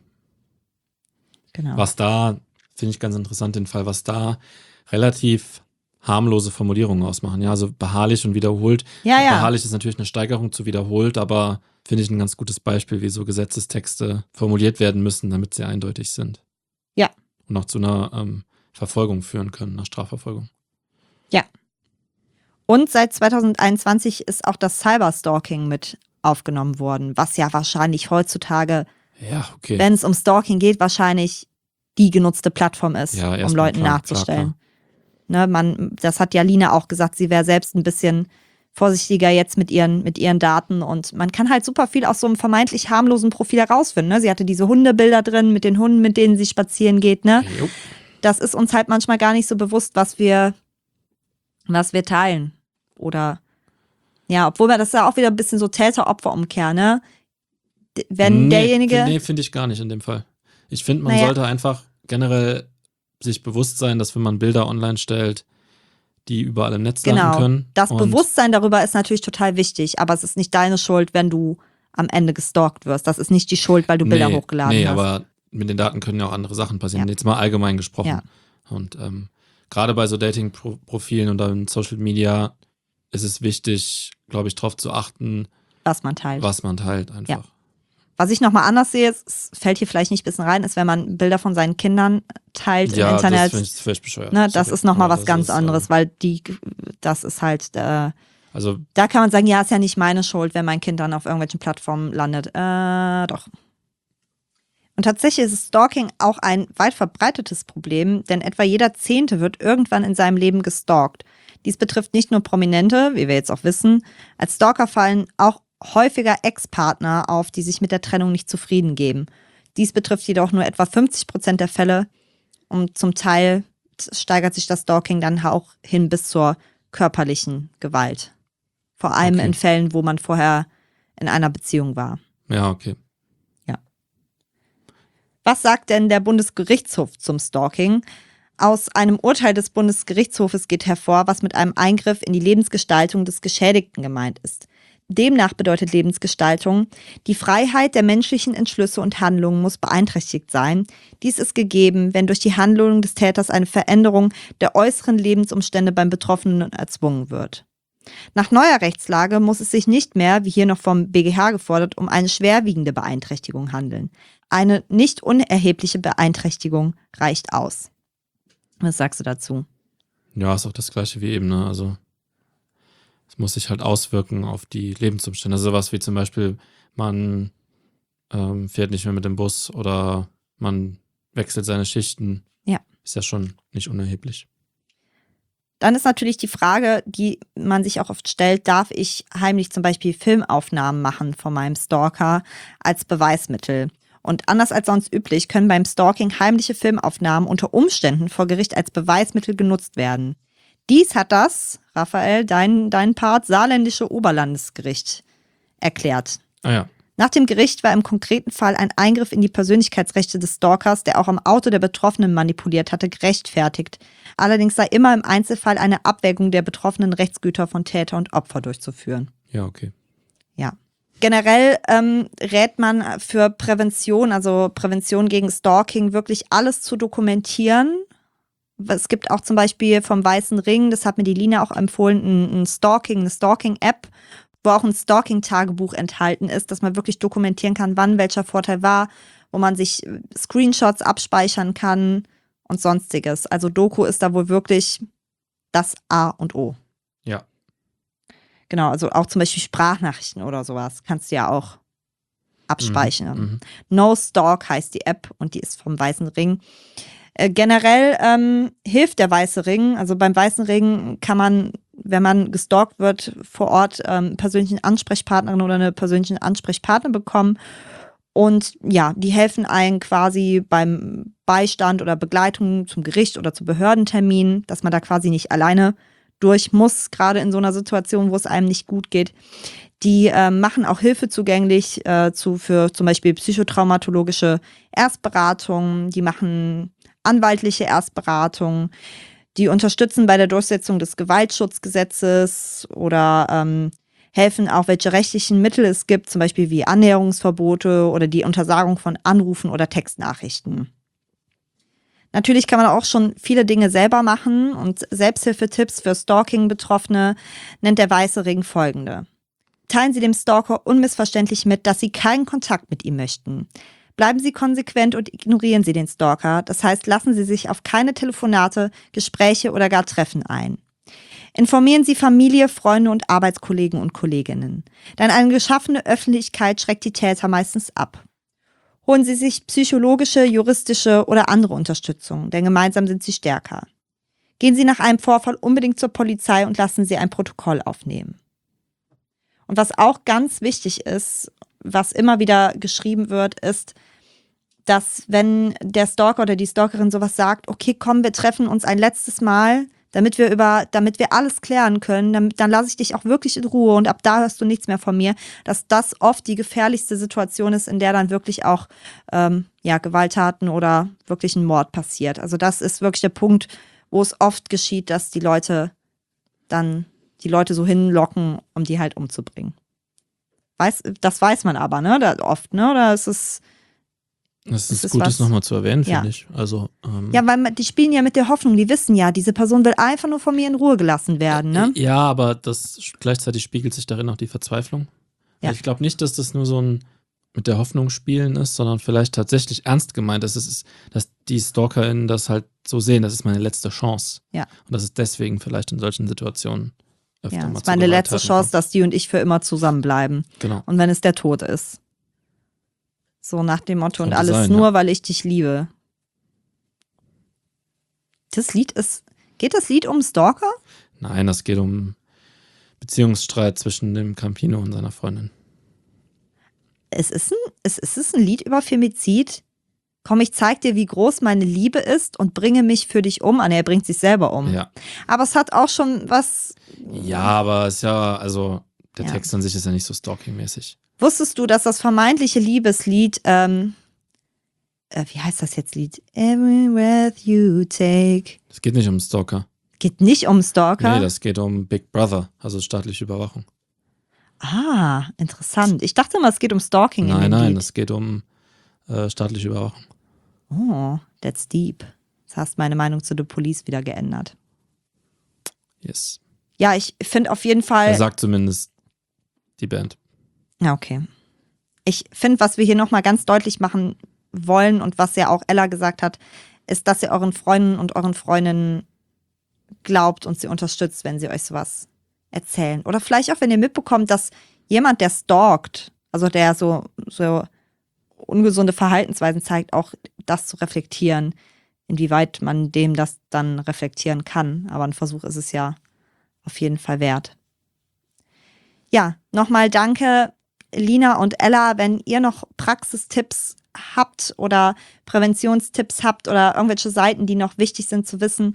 Genau. Was da, finde ich ganz interessant, den Fall, was da relativ harmlose Formulierungen ausmachen. Ja, also beharrlich und wiederholt. Ja, ja. Beharrlich ist natürlich eine Steigerung zu wiederholt, aber finde ich ein ganz gutes Beispiel, wie so Gesetzestexte formuliert werden müssen, damit sie eindeutig sind. Ja. Und auch zu einer ähm, Verfolgung führen können, einer Strafverfolgung. Ja. Und seit zwanzig einundzwanzig ist auch das Cyberstalking mit aufgenommen worden, was ja wahrscheinlich heutzutage, Ja, okay. wenn es um Stalking geht, wahrscheinlich die genutzte Plattform ist, Ja, um erstmal Leuten klar, nachzustellen. klar, Ne, man, das hat ja Lina auch gesagt, sie wäre selbst ein bisschen vorsichtiger jetzt mit ihren, mit ihren Daten und man kann halt super viel aus so einem vermeintlich harmlosen Profil herausfinden. Ne? Sie hatte diese Hundebilder drin mit den Hunden, mit denen sie spazieren geht. Ne? Jo. Das ist uns halt manchmal gar nicht so bewusst, was wir, was wir teilen. Oder ja, obwohl man das ja auch wieder ein bisschen so Täter-Opfer-Umkehr, ne? D- Wenn nee, derjenige. find- Nee, finde ich gar nicht in dem Fall. Ich finde, man Naja. sollte einfach generell sich bewusst sein, dass wenn man Bilder online stellt, die überall im Netz landen Genau. können. Das und Bewusstsein darüber ist natürlich total wichtig, aber es ist nicht deine Schuld, wenn du am Ende gestalkt wirst. Das ist nicht die Schuld, weil du Bilder nee, hochgeladen nee, hast. aber mit den Daten können ja auch andere Sachen passieren. Ja. Jetzt mal allgemein gesprochen. Ja. Und ähm, gerade bei so Dating-Profilen und dann Social Media ist es wichtig, glaube ich, darauf zu achten, Was man teilt. was man teilt einfach. Was ich nochmal anders sehe, es fällt hier vielleicht nicht ein bisschen rein, ist, wenn man Bilder von seinen Kindern teilt Ja, im das Internet. finde ich völlig bescheuert. Ne, das Sorry. ist nochmal Aber was ganz ist, äh, anderes, weil die, das ist halt, äh, Also da kann man sagen, ja, ist ja nicht meine Schuld, wenn mein Kind dann auf irgendwelchen Plattformen landet. Äh, doch. Und tatsächlich ist Stalking auch ein weit verbreitetes Problem, denn etwa jeder Zehnte wird irgendwann in seinem Leben gestalkt. Dies betrifft nicht nur Prominente, wie wir jetzt auch wissen. Als Stalker fallen auch häufiger Ex-Partner auf, die sich mit der Trennung nicht zufrieden geben. Dies betrifft jedoch nur etwa fünfzig Prozent der Fälle und zum Teil steigert sich das Stalking dann auch hin bis zur körperlichen Gewalt. Vor allem Okay. in Fällen, wo man vorher in einer Beziehung war. ja, okay. Was sagt denn der Bundesgerichtshof zum Stalking? Aus einem Urteil des Bundesgerichtshofes geht hervor, was mit einem Eingriff in die Lebensgestaltung des Geschädigten gemeint ist. Demnach bedeutet Lebensgestaltung, die Freiheit der menschlichen Entschlüsse und Handlungen muss beeinträchtigt sein. Dies ist gegeben, wenn durch die Handlung des Täters eine Veränderung der äußeren Lebensumstände beim Betroffenen erzwungen wird. Nach neuer Rechtslage muss es sich nicht mehr, wie hier noch vom B G H gefordert, um eine schwerwiegende Beeinträchtigung handeln. Eine nicht unerhebliche Beeinträchtigung reicht aus. Was sagst du dazu? Ja, ist auch das Gleiche wie eben, ne? Also es muss sich halt auswirken auf die Lebensumstände. Also sowas wie zum Beispiel, man ähm, fährt nicht mehr mit dem Bus oder man wechselt seine Schichten. Ja. Ist ja schon nicht unerheblich. Dann ist natürlich die Frage, die man sich auch oft stellt, darf ich heimlich zum Beispiel Filmaufnahmen machen von meinem Stalker als Beweismittel? Und anders als sonst üblich können beim Stalking heimliche Filmaufnahmen unter Umständen vor Gericht als Beweismittel genutzt werden. Dies hat das, Raphael, dein, dein Part, saarländische Oberlandesgericht erklärt. Ah ja. Nach dem Gericht war im konkreten Fall ein Eingriff in die Persönlichkeitsrechte des Stalkers, der auch am Auto der Betroffenen manipuliert hatte, gerechtfertigt. Allerdings sei immer im Einzelfall eine Abwägung der betroffenen Rechtsgüter von Täter und Opfer durchzuführen. Ja, okay. Ja. Generell ähm, rät man für Prävention, also Prävention gegen Stalking, wirklich alles zu dokumentieren. Es gibt auch zum Beispiel vom Weißen Ring, das hat mir die Lina auch empfohlen, ein, ein Stalking, eine Stalking-App, wo auch ein Stalking-Tagebuch enthalten ist, dass man wirklich dokumentieren kann, wann welcher Vorteil war, wo man sich Screenshots abspeichern kann und sonstiges. Also Doku ist da wohl wirklich das A und O. Ja. Genau, also auch zum Beispiel Sprachnachrichten oder sowas kannst du ja auch abspeichern. Mhm. No Stalk heißt die App und die ist vom Weißen Ring. Äh, generell ähm, hilft der Weiße Ring, also beim Weißen Ring kann man, wenn man gestalkt wird, vor Ort ähm, persönlichen Ansprechpartnerin oder eine persönlichen Ansprechpartner bekommen. Und ja, die helfen einem quasi beim Beistand oder Begleitung zum Gericht oder zu Behördentermin, dass man da quasi nicht alleine durch muss, gerade in so einer Situation, wo es einem nicht gut geht. Die äh, machen auch Hilfe zugänglich äh, zu, für zum Beispiel psychotraumatologische Erstberatung. Die machen anwaltliche Erstberatung. Die unterstützen bei der Durchsetzung des Gewaltschutzgesetzes oder ähm, helfen auch, welche rechtlichen Mittel es gibt, zum Beispiel wie Annäherungsverbote oder die Untersagung von Anrufen oder Textnachrichten. Natürlich kann man auch schon viele Dinge selber machen und Selbsthilfetipps für Stalking-Betroffene nennt der Weiße Ring folgende. Teilen Sie dem Stalker unmissverständlich mit, dass Sie keinen Kontakt mit ihm möchten. Bleiben Sie konsequent und ignorieren Sie den Stalker. Das heißt, lassen Sie sich auf keine Telefonate, Gespräche oder gar Treffen ein. Informieren Sie Familie, Freunde und Arbeitskollegen und Kolleginnen. Denn eine geschaffene Öffentlichkeit schreckt die Täter meistens ab. Holen Sie sich psychologische, juristische oder andere Unterstützung, denn gemeinsam sind Sie stärker. Gehen Sie nach einem Vorfall unbedingt zur Polizei und lassen Sie ein Protokoll aufnehmen. Und was auch ganz wichtig ist, was immer wieder geschrieben wird, ist, dass wenn der Stalker oder die Stalkerin sowas sagt, okay, komm, wir treffen uns ein letztes Mal, damit wir über, damit wir alles klären können, dann, dann lasse ich dich auch wirklich in Ruhe und ab da hörst du nichts mehr von mir, dass das oft die gefährlichste Situation ist, in der dann wirklich auch ähm, ja, Gewalttaten oder wirklich ein Mord passiert. Also das ist wirklich der Punkt, wo es oft geschieht, dass die Leute dann die Leute so hinlocken, um die halt umzubringen. Weiß, das weiß man aber, ne, da oft, ne, oder ist es Es ist, ist gut, was- das nochmal zu erwähnen, Ja. finde ich. Also, ähm, Ja, weil man- die spielen ja mit der Hoffnung, die wissen ja, diese Person will einfach nur von mir in Ruhe gelassen werden, ne? Ja, aber das gleichzeitig spiegelt sich darin auch die Verzweiflung. Ja. Also ich glaube nicht, dass das nur so ein mit der Hoffnung spielen ist, sondern vielleicht tatsächlich ernst gemeint ist. Es ist, dass die StalkerInnen das halt so sehen, das ist meine letzte Chance. Ja. Und das ist deswegen vielleicht in solchen Situationen öfter Ja, mal das ist zu meine letzte Gewalttaten Chance, dass die und ich für immer zusammenbleiben. kommt. Genau. Und wenn es der Tod ist. So nach dem Motto, und Könnte alles sein, nur, ja. weil ich dich liebe. Das Lied ist, geht das Lied um Stalker? Nein, das geht um Beziehungsstreit zwischen dem Campino und seiner Freundin. Es ist ein, es ist es ein Lied über Femizid. Komm, ich zeig dir, wie groß meine Liebe ist und bringe mich für dich um. Ah, ne, er bringt sich selber um. Ja. Aber es hat auch schon was. Ja, aber es ist ja, also der Ja. Text an sich ist ja nicht so stalking-mäßig. Wusstest du, dass das vermeintliche Liebeslied, ähm, äh, wie heißt das jetzt Lied? Every breath you take. Es geht nicht um Stalker. Geht nicht um Stalker. Nee, das geht um Big Brother, also staatliche Überwachung. Ah, interessant. Ich dachte immer, es geht um Stalking in Nein, dem nein, Lied. es geht um äh, staatliche Überwachung. Oh, that's deep. Jetzt hast meine Meinung zu The Police wieder geändert. Yes. Ja, ich finde auf jeden Er Fall. sagt zumindest die Band. Ja, okay. Ich finde, was wir hier nochmal ganz deutlich machen wollen und was ja auch Ella gesagt hat, ist, dass ihr euren Freunden und euren Freundinnen glaubt und sie unterstützt, wenn sie euch sowas erzählen. Oder vielleicht auch, wenn ihr mitbekommt, dass jemand, der stalkt, also der so, so ungesunde Verhaltensweisen zeigt, auch das zu reflektieren, inwieweit man dem das dann reflektieren kann. Aber ein Versuch ist es ja auf jeden Fall wert. Ja, nochmal danke, Lina und Ella, wenn ihr noch Praxistipps habt oder Präventionstipps habt oder irgendwelche Seiten, die noch wichtig sind zu wissen,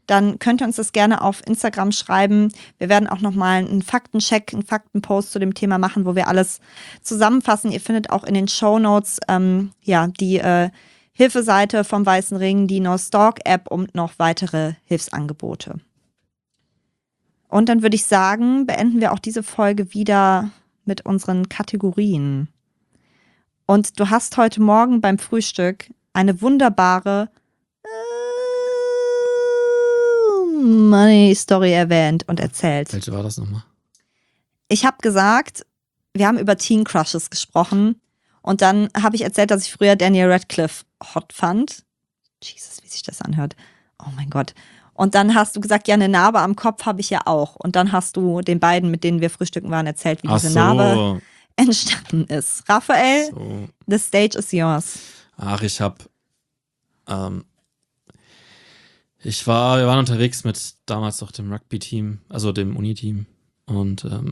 dann könnt ihr uns das gerne auf Instagram schreiben. Wir werden auch nochmal einen Faktencheck, einen Faktenpost zu dem Thema machen, wo wir alles zusammenfassen. Ihr findet auch in den Shownotes ähm, ja, die äh, Hilfeseite vom Weißen Ring, die No-Stalk-App und noch weitere Hilfsangebote. Und dann würde ich sagen, beenden wir auch diese Folge wieder mit unseren Kategorien. Und du hast heute Morgen beim Frühstück eine wunderbare äh, Money-Story erwähnt und erzählt. Welche war das nochmal? Ich habe gesagt, wir haben über Teen Crushes gesprochen und dann habe ich erzählt, dass ich früher Daniel Radcliffe hot fand. Jesus, wie sich das anhört. Oh mein Gott. Und dann hast du gesagt, ja, eine Narbe am Kopf habe ich ja auch. Und dann hast du den beiden, mit denen wir frühstücken waren, erzählt, wie Ach diese so. Narbe entstanden ist. Raphael, So. the stage is yours. Ach, ich hab, ähm, ich war, wir waren unterwegs mit damals noch dem Rugby-Team, also dem Uni-Team. Und ähm,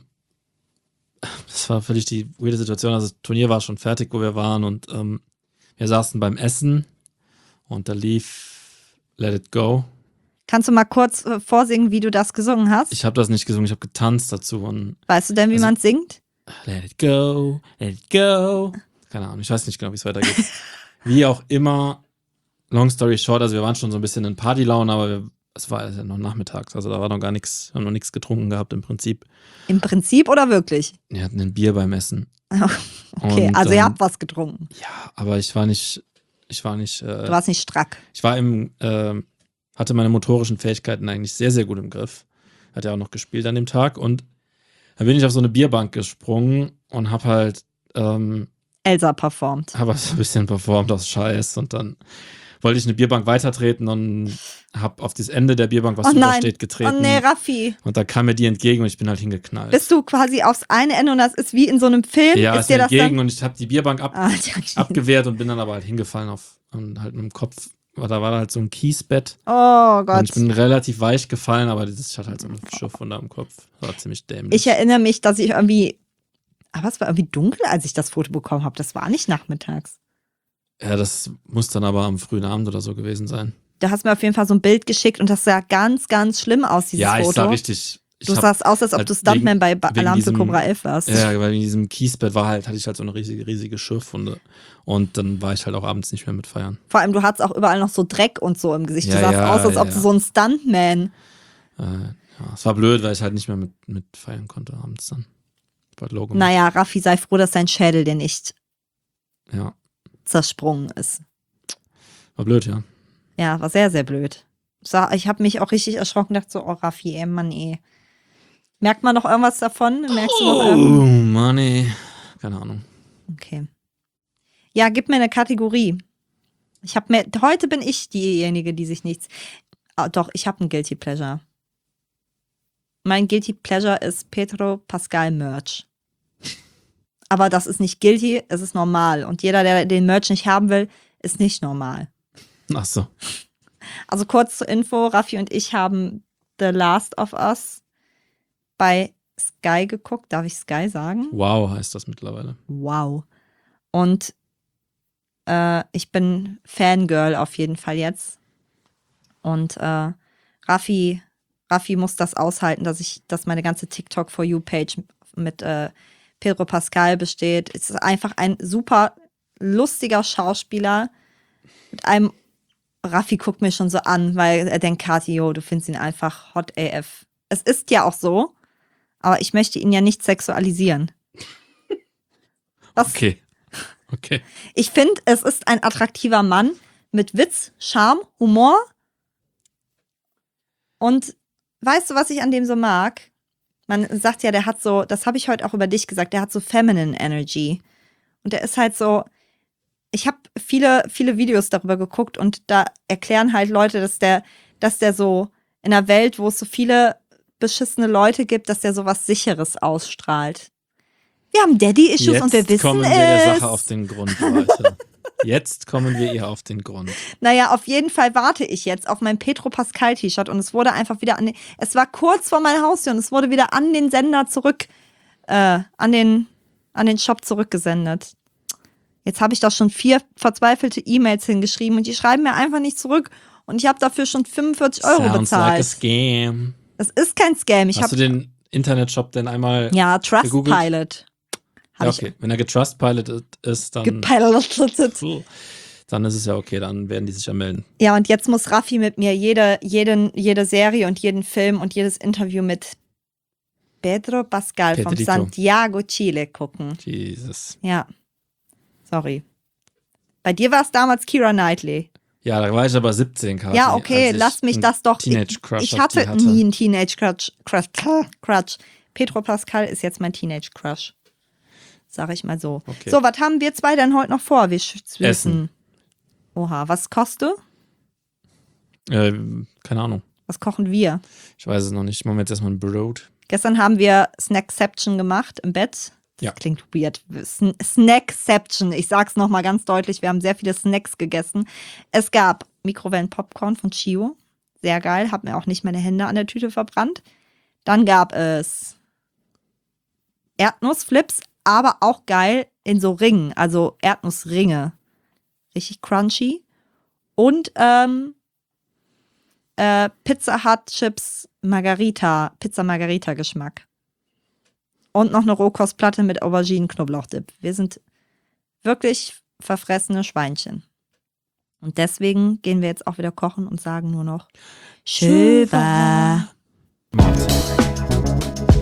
das war völlig die weirde Situation. Also das Turnier war schon fertig, wo wir waren. Und ähm, wir saßen beim Essen und da lief Let It Go. Kannst du mal kurz äh, vorsingen, wie du das gesungen hast? Ich habe das nicht gesungen, ich habe getanzt dazu. Und Weißt du denn, wie also- man singt? Let it go, let it go. Keine Ahnung, ich weiß nicht genau, wie es weitergeht. Wie auch immer, long story short, also wir waren schon so ein bisschen in Partylaune, aber wir, es war ja noch nachmittags, also da war noch gar nichts, haben noch nichts getrunken gehabt im Prinzip. Im Prinzip oder wirklich? Wir hatten ein Bier beim Essen. Okay, Und, also ihr ähm, habt was getrunken. Ja, aber ich war nicht, ich war nicht, äh, Du warst nicht strack. ich war im, äh, hatte meine motorischen Fähigkeiten eigentlich sehr, sehr gut im Griff. Hat ja auch noch gespielt an dem Tag und da bin ich auf so eine Bierbank gesprungen und hab halt, ähm, Elsa performt. habe so ein bisschen performt aus Scheiß und dann wollte ich eine Bierbank weitertreten und habe auf das Ende der Bierbank, was Oh drüber nein. steht, getreten. Oh nee, Raffi. Und da kam mir die entgegen und ich bin halt hingeknallt. Bist du quasi aufs eine Ende und das ist wie in so einem Film? ja, ist ist dir mir das entgegen dann? und ich habe die Bierbank ab, Ah, ja. abgewehrt und bin dann aber halt hingefallen auf und halt mit dem Kopf. Da war halt so ein Kiesbett Oh und Gott. ich bin relativ weich gefallen, aber das hat halt so einen Schuff unter dem Kopf. Das war ziemlich dämlich. Ich erinnere mich, dass ich irgendwie, aber es war irgendwie dunkel, als ich das Foto bekommen habe. Das war nicht nachmittags. ja, das muss dann aber am frühen Abend oder so gewesen sein. Du hast mir auf jeden Fall so ein Bild geschickt und das sah ganz, ganz schlimm aus, dieses ja, ich Foto. sah richtig. Ich du hab sahst aus, als ob halt du Stuntman wegen- bei wegen Alarm für diesem- Cobra elf warst. Ja, weil in diesem Kiesbett war halt, hatte ich halt so eine riesige, riesige Schiffwunde. Und dann war ich halt auch abends nicht mehr mit feiern. Vor allem, du hattest auch überall noch so Dreck und so im Gesicht. Du Ja, sahst ja, aus, als ob ja. du so ein Stuntman. Äh, ja, es war blöd, weil ich halt nicht mehr mit, mit feiern konnte abends dann. War low gemacht. Naja, Raffi, sei froh, dass dein Schädel dir nicht Ja, zersprungen ist. war blöd, ja. Ja, war sehr, sehr blöd. So, ich habe mich auch richtig erschrocken, dachte so, oh Raffi, ey, Mann, ey. Merkt man noch irgendwas davon? Merkst du noch Oh, irgendwas? Mann, ey. Keine Ahnung. Okay. Ja, gib mir eine Kategorie. Ich habe mir, heute bin ich diejenige, die sich nichts. Ah, doch, ich habe ein Guilty Pleasure. Mein Guilty Pleasure ist Pedro Pascal Merch. Aber das ist nicht guilty, es ist normal. Und jeder, der den Merch nicht haben will, ist nicht normal. Ach so. Also kurz zur Info, Raffi und ich haben The Last of Us bei Sky geguckt. Darf ich Sky sagen? Wow heißt das mittlerweile. Wow. Und äh, ich bin Fangirl auf jeden Fall jetzt. Und äh, Raffi, Raffi muss das aushalten, dass ich, dass meine ganze TikTok for You Page mit äh, Pedro Pascal besteht. Es ist einfach ein super lustiger Schauspieler mit einem. Raffi guckt mir schon so an, weil er denkt, Kathi, yo, du findest ihn einfach hot A F. Es ist ja auch so, aber ich möchte ihn ja nicht sexualisieren. Was? Okay. Okay. Ich finde, es ist ein attraktiver Mann mit Witz, Charme, Humor. Und weißt du, was ich an dem so mag? Man sagt ja, der hat so, das habe ich heute auch über dich gesagt, der hat so Feminine Energy. Und der ist halt so, ich habe viele, viele Videos darüber geguckt und da erklären halt Leute, dass der, dass der so in einer Welt, wo es so viele beschissene Leute gibt, dass der so was Sicheres ausstrahlt. Wir haben Daddy-Issues und wir wissen kommen wir der es. Sache auf den Grund, Leute. Jetzt kommen wir ihr auf den Grund. Naja, auf jeden Fall warte ich jetzt auf mein Pedro Pascal T-Shirt und es wurde einfach wieder an den, es war kurz vor meiner Haustür und es wurde wieder an den Sender zurück, äh, an den, an den Shop zurückgesendet. Jetzt habe ich doch schon vier verzweifelte E-Mails hingeschrieben und die schreiben mir einfach nicht zurück. und ich habe dafür schon fünfundvierzig Euro Sounds bezahlt. like a scam. Das ist kein Scam. Ich Hast hab, du den Internetshop denn einmal ja, gegoogelt? Trustpilot. Ja, okay. Wenn er getrustpilotet ist, dann, Gepilotet. dann ist es ja okay, dann werden die sich ja melden. Ja, und jetzt muss Raffi mit mir jede, jeden, jede Serie und jeden Film und jedes Interview mit Pedro Pascal vom Pedrito. Santiago, Chile gucken. Jesus. Ja. Sorry. Bei dir war es damals Keira Knightley. Ja, da war ich aber siebzehn, Kathi, Ja, okay, als ich lass mich einen das doch. Teenage-Crush Ich auf die hatte, hatte. nie einen Teenage-Crush. Crush, Crush. Pedro Pascal ist jetzt mein Teenage-Crush. Sag ich mal so. Okay. So, was haben wir zwei denn heute noch vor? Wir sch- wissen. Essen. Oha, was kostet? Äh, keine Ahnung. Was kochen wir? Ich weiß es noch nicht. Ich mache mir jetzt erstmal ein Brot. Gestern haben wir Snackception gemacht im Bett. Das Ja. klingt weird. Sn- Snackception. Ich sag's nochmal ganz deutlich. Wir haben sehr viele Snacks gegessen. Es gab Mikrowellen-Popcorn von Chio. Sehr geil. Hab mir auch nicht meine Hände an der Tüte verbrannt. Dann gab es Erdnussflips, aber auch geil in so Ringen. Also Erdnussringe. Richtig crunchy. Und ähm, äh, Pizza Hut Chips Margarita, Pizza Margarita Geschmack. Und noch eine Rohkostplatte mit Auberginen-Knoblauchdip. Wir sind wirklich verfressene Schweinchen. Und deswegen gehen wir jetzt auch wieder kochen und sagen nur noch Schöwa. Mahlzeit.